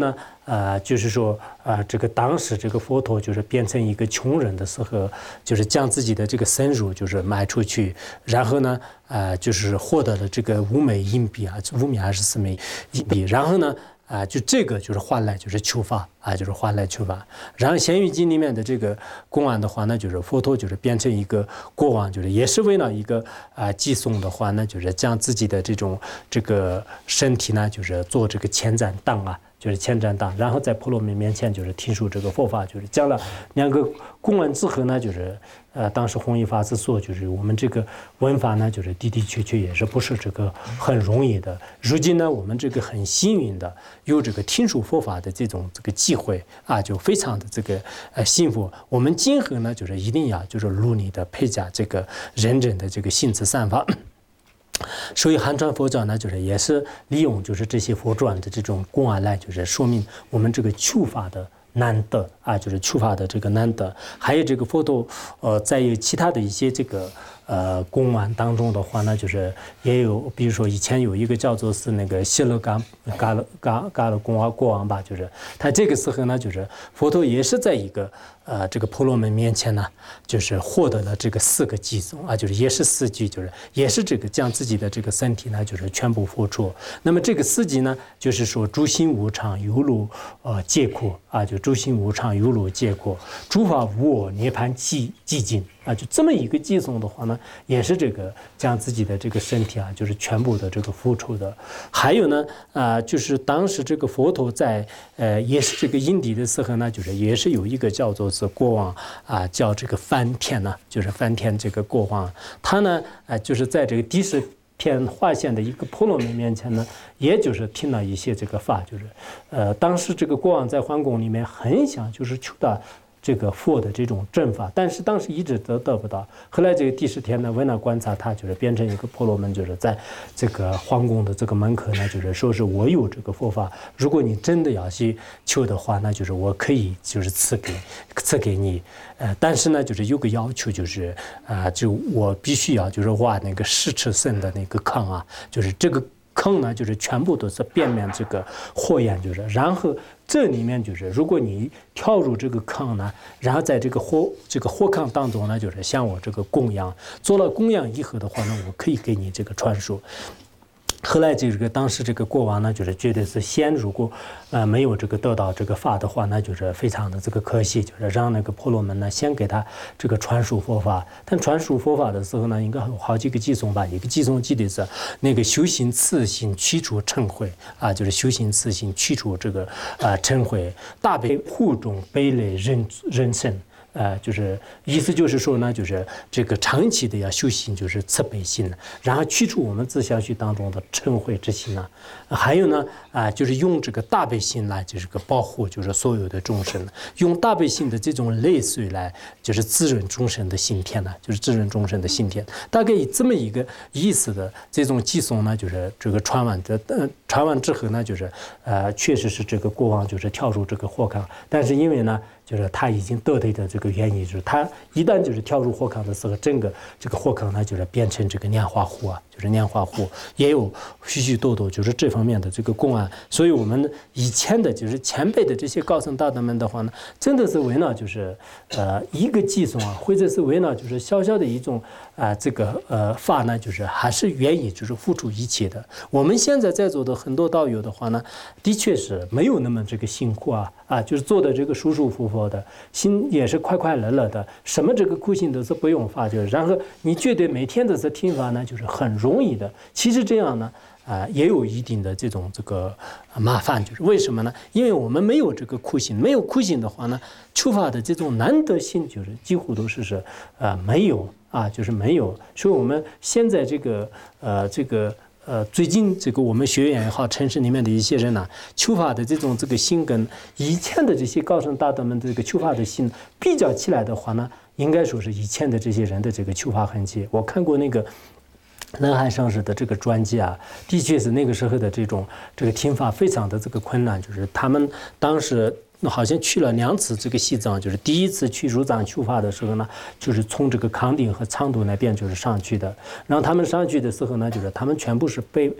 呃，就是说啊、呃，这个当时这个佛陀就是变成一个穷人的时候，就是将自己的这个身乳就是卖出去，然后呢，呃，就是获得了这个五枚硬币啊，五枚还是四枚硬币，然后呢。啊，就这个就是换来就是求法啊，就是换来求法。然后《咸鱼经》里面的这个公案的话呢，就是佛陀就是变成一个国王，就是也是为了一个啊寄送的话呢，就是将自己的这种这个身体呢，就是做这个前瞻当啊。就是前瞻当，然后在婆罗门面前就是听说这个佛法，就是讲了两个公案之后呢，就是呃，当时弘一法师说，就是我们这个文法呢，就是的的确确也是不是这个很容易的。如今呢，我们这个很幸运的有这个听说佛法的这种这个机会啊，就非常的这个呃幸福。我们今后呢，就是一定要就是努力的培养这个认真的这个信持善法。所以汉传佛教呢，就是也是利用就是这些佛传的这种公案来，就是说明我们这个求法的难得啊，就是求法的这个难得。还有这个佛陀，呃，在有其他的一些这个呃公案当中的话呢，就是也有，比如说以前有一个叫做是那个谢勒嘎嘎勒嘎嘎勒公王国王吧，就是他这个时候呢，就是佛陀也是在一个。呃，这个婆罗门面前呢，就是获得了这个四个偈颂啊，就是也是四句，就是也是这个将自己的这个身体呢，就是全部付出。那么这个四句呢，就是说诸行无常，犹如呃皆苦啊，就诸行无常，犹如皆苦，诸法无我，涅槃寂寂静啊，就这么一个偈颂的话呢，也是这个将自己的这个身体啊，就是全部的这个付出的。还有呢，啊、呃，就是当时这个佛陀在呃，也是这个因地的时候呢，就是也是有一个叫做。是国王啊，叫这个梵天呢，就是梵天这个国王，他呢，啊，就是在这个第十篇划线的一个婆罗门面前呢，也就是听了一些这个法，就是，呃，当时这个国王在皇宫里面很想就是求到这个佛的这种正法，但是当时一直都得不到。后来这个第十天呢，为了观察他，就是变成一个婆罗门，就是在这个皇宫的这个门口呢，就是说是我有这个佛法，如果你真的要去求的话，那就是我可以就是赐给赐给你，呃，但是呢，就是有个要求，就是啊、呃，就我必须要就是挖那个十尺深的那个坑啊，就是这个坑呢，就是全部都是遍面这个火焰，就是然后。这里面就是，如果你跳入这个坑呢，然后在这个火这个火坑当中呢，就是向我这个供养，做了供养以后的话呢，我可以给你这个传授。后来这个当时这个国王呢，就是觉得是先如果呃没有这个得到这个法的话，那就是非常的这个可惜，就是让那个婆罗门呢先给他这个传授佛法。但传授佛法的时候呢，应该有好几个偈颂吧，一个偈颂记得是那个修行次心去除嗔恚啊，就是修行次心去除这个啊嗔恚，大悲护众悲类人人生。呃，就是意思就是说呢，就是这个长期的要修行，就是慈悲心，然后去除我们自相续当中的嗔恚之心呢。还有呢，啊、呃，就是用这个大悲心来，就是个保护，就是所有的众生，用大悲心的这种泪水来，就是滋润众生的心田呢，就是滋润众生的心田。大概以这么一个意思的这种偈颂呢，就是这个传完的，呃，传完之后呢，就是呃，确实是这个国王就是跳入这个火坑，但是因为呢。就是他已经得对的这个原因，就是他一旦就是跳入火坑的时候，整个这个火坑呢，就是变成这个莲花湖啊，就是莲花湖，也有许许多多就是这方面的这个公案。所以我们以前的就是前辈的这些高僧大德们的话呢，真的是为了就是呃一个偈颂啊，或者是为了就是小小的一种啊、呃、这个呃法呢，就是还是愿意就是付出一切的。我们现在在座的很多道友的话呢，的确是没有那么这个辛苦啊啊，就是做的这个舒舒服服。的心也是快快乐乐的，什么这个苦心都是不用发，就是然后你觉得每天都是听法呢，就是很容易的。其实这样呢，啊、呃，也有一定的这种这个麻烦，就是为什么呢？因为我们没有这个苦心，没有苦心的话呢，求法的这种难得性就是几乎都是是呃没有啊，就是没有。所以我们现在这个呃这个。呃，最近这个我们学院也好，城市里面的一些人呢、啊，求法的这种这个心跟以前的这些高僧大德们的这个求法的心比较起来的话呢，应该说是以前的这些人的这个求法痕迹。我看过那个南海上师的这个传记啊，的确是那个时候的这种这个听法非常的这个困难，就是他们当时。好像去了两次这个西藏，就是第一次去入藏求法的时候呢，就是从这个康定和昌都那边就是上去的。然后他们上去的时候呢，就是他们全部是背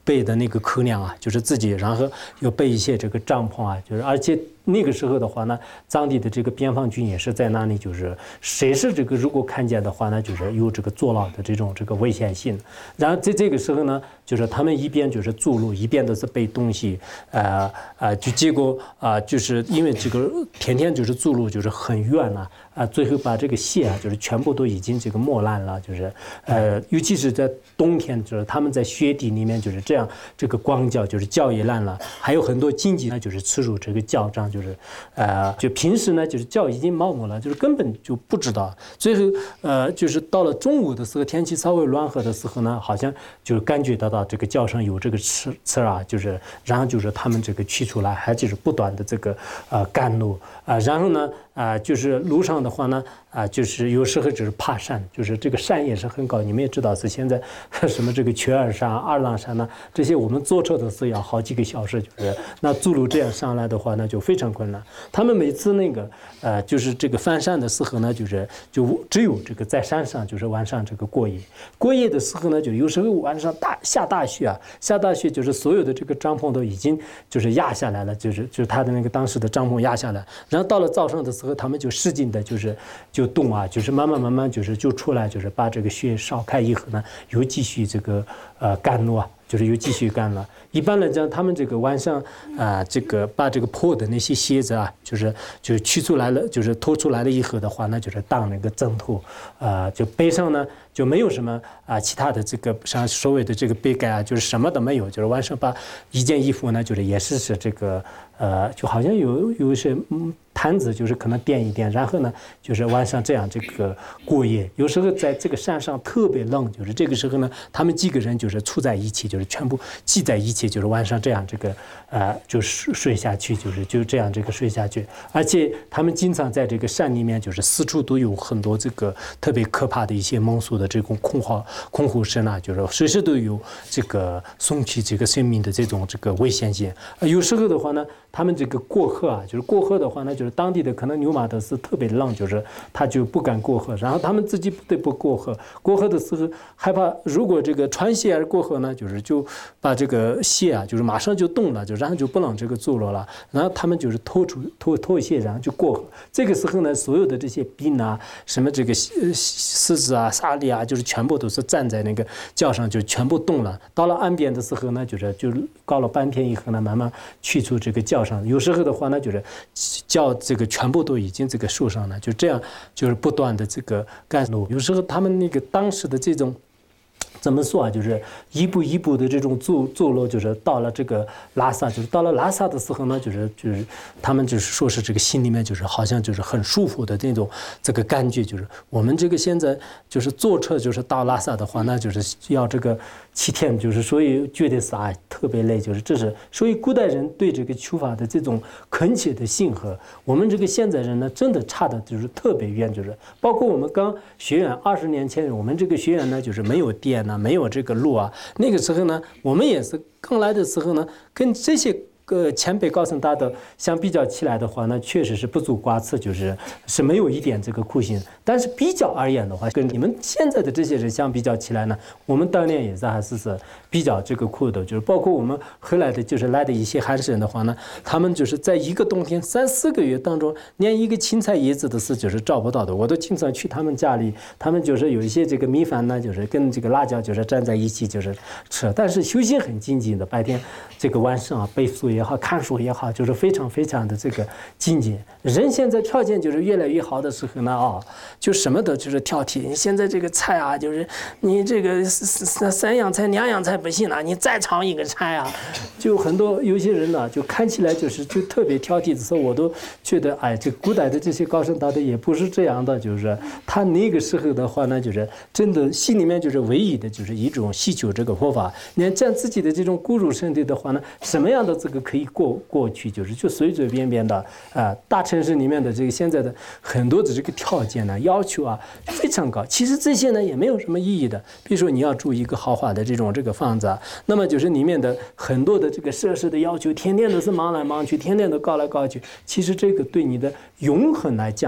备的那个口粮啊，就是自己，然后又备一些这个帐篷啊，就是而且那个时候的话呢，当地的这个边防军也是在那里，就是谁是这个如果看见的话呢，就是有这个坐牢的这种这个危险性。然后在这个时候呢，就是他们一边就是筑路，一边都是背东西，呃呃，就结果啊、呃，就是因为这个天天就是筑路，就是很远了。啊，最后把这个蟹啊，就是全部都已经这个磨烂了，就是呃，尤其是在冬天，就是他们在雪地里面就是这样，这个光脚就是脚也烂了，还有很多荆棘呢，就是刺入这个脚上，就是呃，就平时呢就是脚已经麻木了，就是根本就不知道。最后呃，就是到了中午的时候，天气稍微暖和的时候呢，好像就感觉得到这个脚上有这个刺刺啊，就是然后就是他们这个取出来，还就是不断的这个呃赶路啊、呃，然后呢。啊、呃，就是路上的话呢，啊、呃，就是有时候就是爬山，就是这个山也是很高。你们也知道是现在什么这个雀儿山、二郎山呢，这些我们坐车的时候要好几个小时，就是那走路这样上来的话呢，就非常困难。他们每次那个呃，就是这个翻山的时候呢，就是就只有这个在山上就是晚上这个过夜。过夜的时候呢，就有时候晚上大下大雪啊，下大雪就是所有的这个帐篷都已经就是压下来了，就是就是他的那个当时的帐篷压下来，然后到了早上的时候。他们就使劲的，就是就动啊，就是慢慢慢慢，就是就出来，就是把这个雪烧开以后呢，又继续这个呃赶路啊，就是又继续赶了。一般来讲，他们这个晚上啊、呃，这个把这个破的那些鞋子啊，就是就取出来了，就是脱出来了以后的话，那就是当那个枕头，啊、呃，就背上呢就没有什么啊、呃、其他的这个像所谓的这个背盖啊，就是什么都没有，就是晚上把一件衣服呢，就是也是是这个呃，就好像有有一些嗯。毯子就是可能垫一垫，然后呢，就是晚上这样这个过夜。有时候在这个山上特别冷，就是这个时候呢，他们几个人就是凑在一起，就是全部挤在一起，就是晚上这样这个呃，就是睡下去，就是就这样这个睡下去。而且他们经常在这个山里面，就是四处都有很多这个特别可怕的一些猛兽的这种恐慌恐怖声啊，就是随时都有这个送去这个生命的这种这个危险性。呃，有时候的话呢，他们这个过河啊，就是过河的话呢。就是当地的可能牛马都是特别冷，就是他就不敢过河，然后他们自己不得不过河。过河的时候害怕，如果这个穿鞋而过河呢，就是就把这个鞋啊，就是马上就冻了，就然后就不能这个走了了。然后他们就是脱出脱脱鞋，然后就过河。这个时候呢，所有的这些兵啊，什么这个狮子啊、沙粒啊，就是全部都是站在那个脚上，就全部冻了。到了岸边的时候呢，就是就搞了半天以后呢，慢慢去除这个脚上。有时候的话呢，就是脚。这个全部都已经这个受伤了，就这样就是不断的这个赶路。有时候他们那个当时的这种怎么说啊，就是一步一步的这种走走路，就是到了这个拉萨，就是到了拉萨的时候呢，就是就是他们就是说是这个心里面就是好像就是很舒服的那种这个感觉，就是我们这个现在就是坐车就是到拉萨的话，那就是要这个七天，就是所以觉得是啊特别累，就是这是所以古代人对这个出发的这种恳切的心和我们这个现在人呢，真的差的就是特别远，就是包括我们刚学院二十年前，我们这个学院呢就是没有电呢，没有这个路啊，那个时候呢，我们也是刚来的时候呢，跟这些。个前辈高僧大德相比较起来的话呢，确实是不足挂齿，就是是没有一点这个苦心。但是比较而言的话，跟你们现在的这些人相比较起来呢，我们当年也是还是是比较这个苦的。就是包括我们后来的，就是来的一些汉士人的话呢，他们就是在一个冬天三四个月当中，连一个青菜叶子的事就是找不到的。我都经常去他们家里，他们就是有一些这个米饭呢，就是跟这个辣椒就是站在一起就是吃。但是修行很精进的，白天这个晚上啊背书也好，看书也好，就是非常非常的这个精进。人现在条件就是越来越好的时候呢，啊，就什么的就是挑剔。现在这个菜啊，就是你这个三三样菜两样菜不行啊，你再炒一个菜啊，就很多有些人呢，就看起来就是就特别挑剔的时候，我都觉得，哎，这古代的这些高僧大德也不是这样的，就是他那个时候的话呢，就是真的心里面就是唯一的就是一种希求这个佛法。你看占自己的这种固入身体的话呢，什么样的这个可以过过去，就是就随随便便的啊、呃，大城市里面的这个现在的很多的这个条件呢、要求啊非常高。其实这些呢也没有什么意义的。比如说你要住一个豪华的这种这个房子啊，那么就是里面的很多的这个设施的要求，天天都是忙来忙去，天天都搞来搞去。其实这个对你的永恒来讲啊，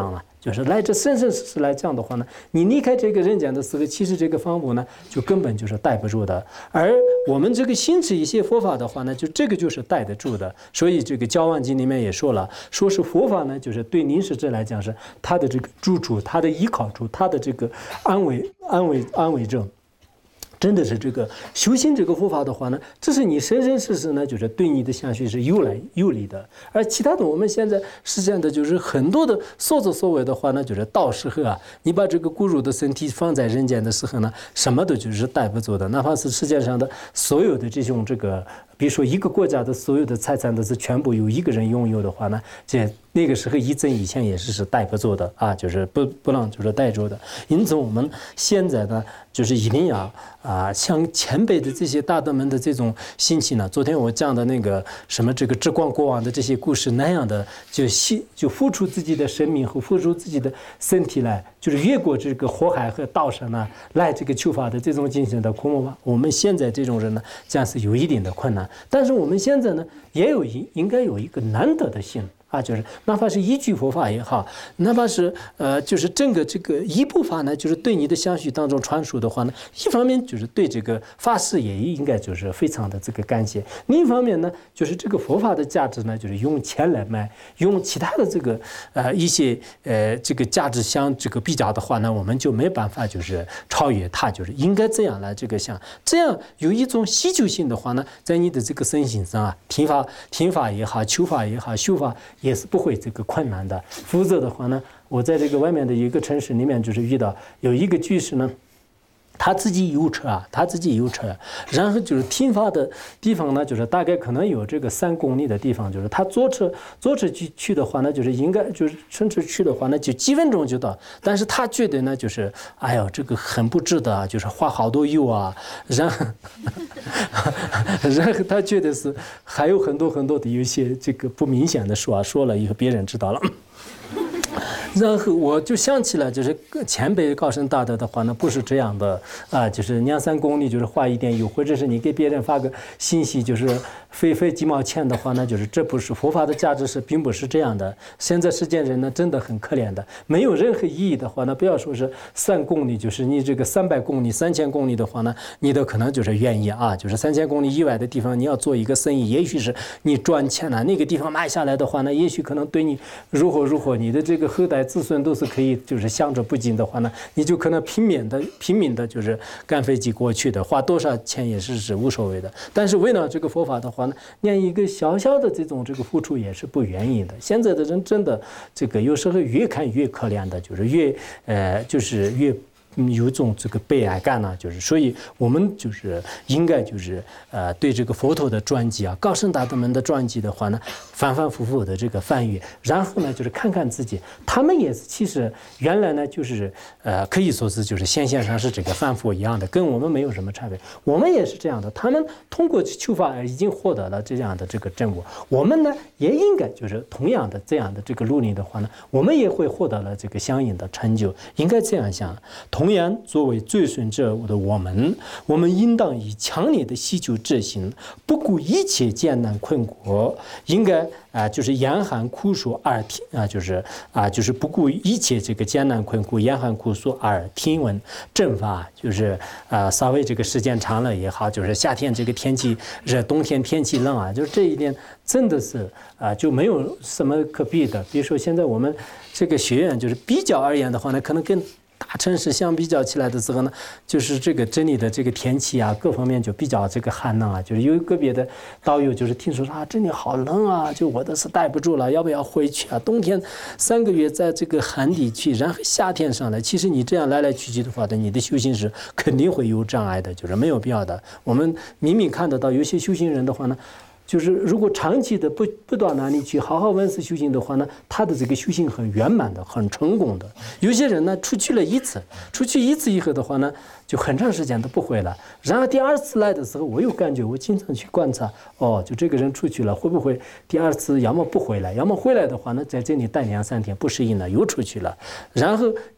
就是来这生生世世来讲的话呢，你离开这个人间的时候，其实这个房屋呢就根本就是带不住的。而我们这个行持一些佛法的话呢，就这个就是带得住的。所以这个《交万经》里面也说了，说是佛法呢，就是对临世者来讲是他的这个住处，他的依靠处，他的这个安慰、安慰、安慰者。真的是这个修行这个佛法的话呢，这是你生生世世呢，就是对你的相续是有来有利的。而其他的我们现在实现的就是很多的所作所为的话呢，就是到时候啊，你把这个骨肉的身体放在人间的时候呢，什么都就是带不走的。哪怕是世界上的所有的这种这个，比如说一个国家的所有的财产都是全部由一个人拥有的话呢，这那个时候一针一线也是是带不走的啊，就是不不让就是带走的。因此我们现在呢，就是一定要啊，像前辈的这些大德们的这种心情呢，昨天我讲的那个什么这个智光国王的这些故事那样的，就牺就付出自己的生命和付出自己的身体来，就是越过这个火海和道山呢，来这个求法的这种精神的苦梦吧。我们现在这种人呢，这样是有一定的困难，但是我们现在呢，也有应应该有一个难得的心。啊，就是哪怕是一句佛法也好，哪怕是呃，就是整个这个一部法呢，就是对你的相续当中传输的话呢，一方面就是对这个法师也应该就是非常的这个感谢，另一方面呢，就是这个佛法的价值呢，就是用钱来买，用其他的这个呃一些呃这个价值相这个比较的话呢，我们就没办法就是超越它，就是应该这样来这个想，这样有一种希求性的话呢，在你的这个身心上啊，听法听法也好，求法也好，修法也是不会这个困难的。否则的话呢，我在这个外面的一个城市里面，就是遇到有一个居士呢，他自己有车啊，他自己有车，然后就是听法的地方呢，就是大概可能有这个三公里的地方，就是他坐车坐车去去的话呢，就是应该就是乘车去的话呢，就几分钟就到。但是他觉得呢，就是哎呦，这个很不值得啊，就是花好多油啊，然后然后他觉得是还有很多很多的有一些这个不明显的说啊，说了以后别人知道了。然后我就想起了，就是前辈高僧大德的话呢，不是这样的啊，就是两三公里就是花一点油，或者是你给别人发个信息，就是费费几毛钱的话呢，就是这不是佛法的价值是并不是这样的。现在世间人呢，真的很可怜的，没有任何意义的话呢，不要说是三公里，就是你这个三百公里、三千公里的话呢，你都可能就是愿意啊，就是三千公里以外的地方，你要做一个生意，也许是你赚钱了，那个地方买下来的话呢，也许可能对你如何如何，你的这个后代子孙都是可以，就是想着不尽的话呢，你就可能拼命的拼命的，就是赶飞机过去的，花多少钱也是是无所谓的。但是为了这个佛法的话呢，连一个小小的这种这个付出也是不愿意的。现在的人真的这个有时候越看越可怜的，就是越呃就是越。有一种这个悲哀感呢，就是所以我们就是应该就是呃对这个佛陀的传记啊，高僧大德们的传记的话呢，反反复复的这个翻阅，然后呢就是看看自己，他们也是其实原来呢就是呃可以说是就是现象上是这个凡夫一样的，跟我们没有什么差别，我们也是这样的，他们通过求法已经获得了这样的这个证悟，我们呢也应该就是同样的这样的这个努力的话呢，我们也会获得了这个相应的成就，应该这样想。同样，作为追顺者的我们，我们应当以强烈的希求之心，不顾一切艰难困苦，应该啊、呃，就是严寒苦暑而听啊，就是啊、呃，就是不顾一切这个艰难困苦、严寒苦暑而听闻正法，就是啊、呃，稍微这个时间长了也好，就是夏天这个天气热，冬天天气冷啊，就是这一点真的是啊、呃，就没有什么可比的。比如说现在我们这个学院，就是比较而言的话呢，可能跟大城市相比较起来的时候呢，就是这个这里的这个天气啊，各方面就比较这个寒冷啊。就是有个别的导游就是听说啊，这里好冷啊，就我的是待不住了，要不要回去啊？冬天三个月在这个寒地去，然后夏天上来，其实你这样来来去去的话的，你的修行是肯定会有障碍的，就是没有必要的。我们明明看得到有些修行人的话呢，就是如果长期的不不到哪里去好好闻思修行的话呢，他的这个修行很圆满的，很成功的。有些人呢，出去了一次，出去一次以后的话呢，就很长时间都不回来。然后第二次来的时候，我有感觉，我经常去观察，哦，就这个人出去了，会不会第二次要么不回来，要么回来的话呢，在这里待两三天不适应了，又出去了。然后第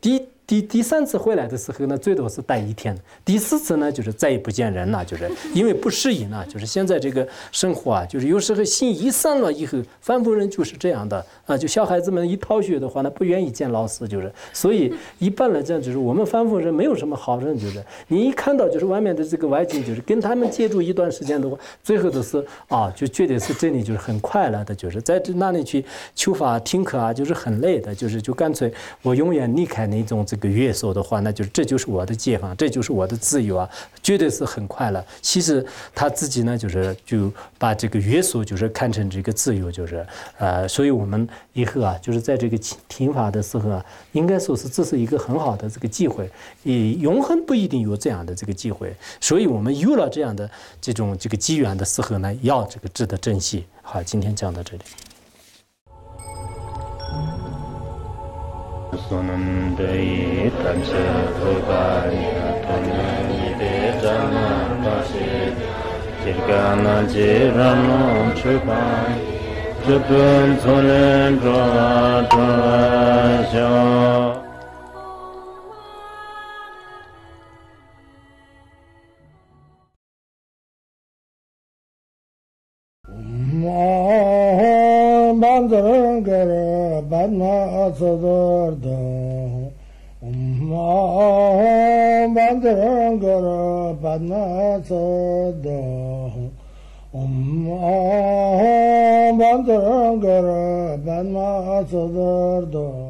第第三次回来的时候呢，最多是待一天；第四次呢，就是再也不见人了，就是因为不适应了。就是现在这个生活啊，就是有时候心一散了以后，凡夫人就是这样的啊。就小孩子们一逃学的话呢，不愿意见老师，就是所以一般来讲，就是我们凡夫人没有什么好人，就是你一看到就是外面的这个外境，就是跟他们接触一段时间的话，最后都是啊，就觉得是这里就是很快乐的，就是在这那里去求法听课啊，就是很累的，就是就干脆我永远离开那种这个约束的话，那就是这就是我的解放，这就是我的自由啊，绝对是很快乐。其实他自己呢，就是就把这个约束就是看成这个自由，就是呃，所以我们以后啊，就是在这个听法的时候啊，应该说是这是一个很好的这个机会，也永恒不一定有这样的这个机会，所以我们有了这样的这种这个机缘的时候呢，要这个值得珍惜。好，今天讲到这里。Sonandai Tamsa Thobaya Tonayide Jana Kashi Jirgana Jirano Chupai Chupun Solen Droa Droa Sho Bandara Badna Sadar Umma Bandara Badna Sadar Umma Bandara Badna Sadar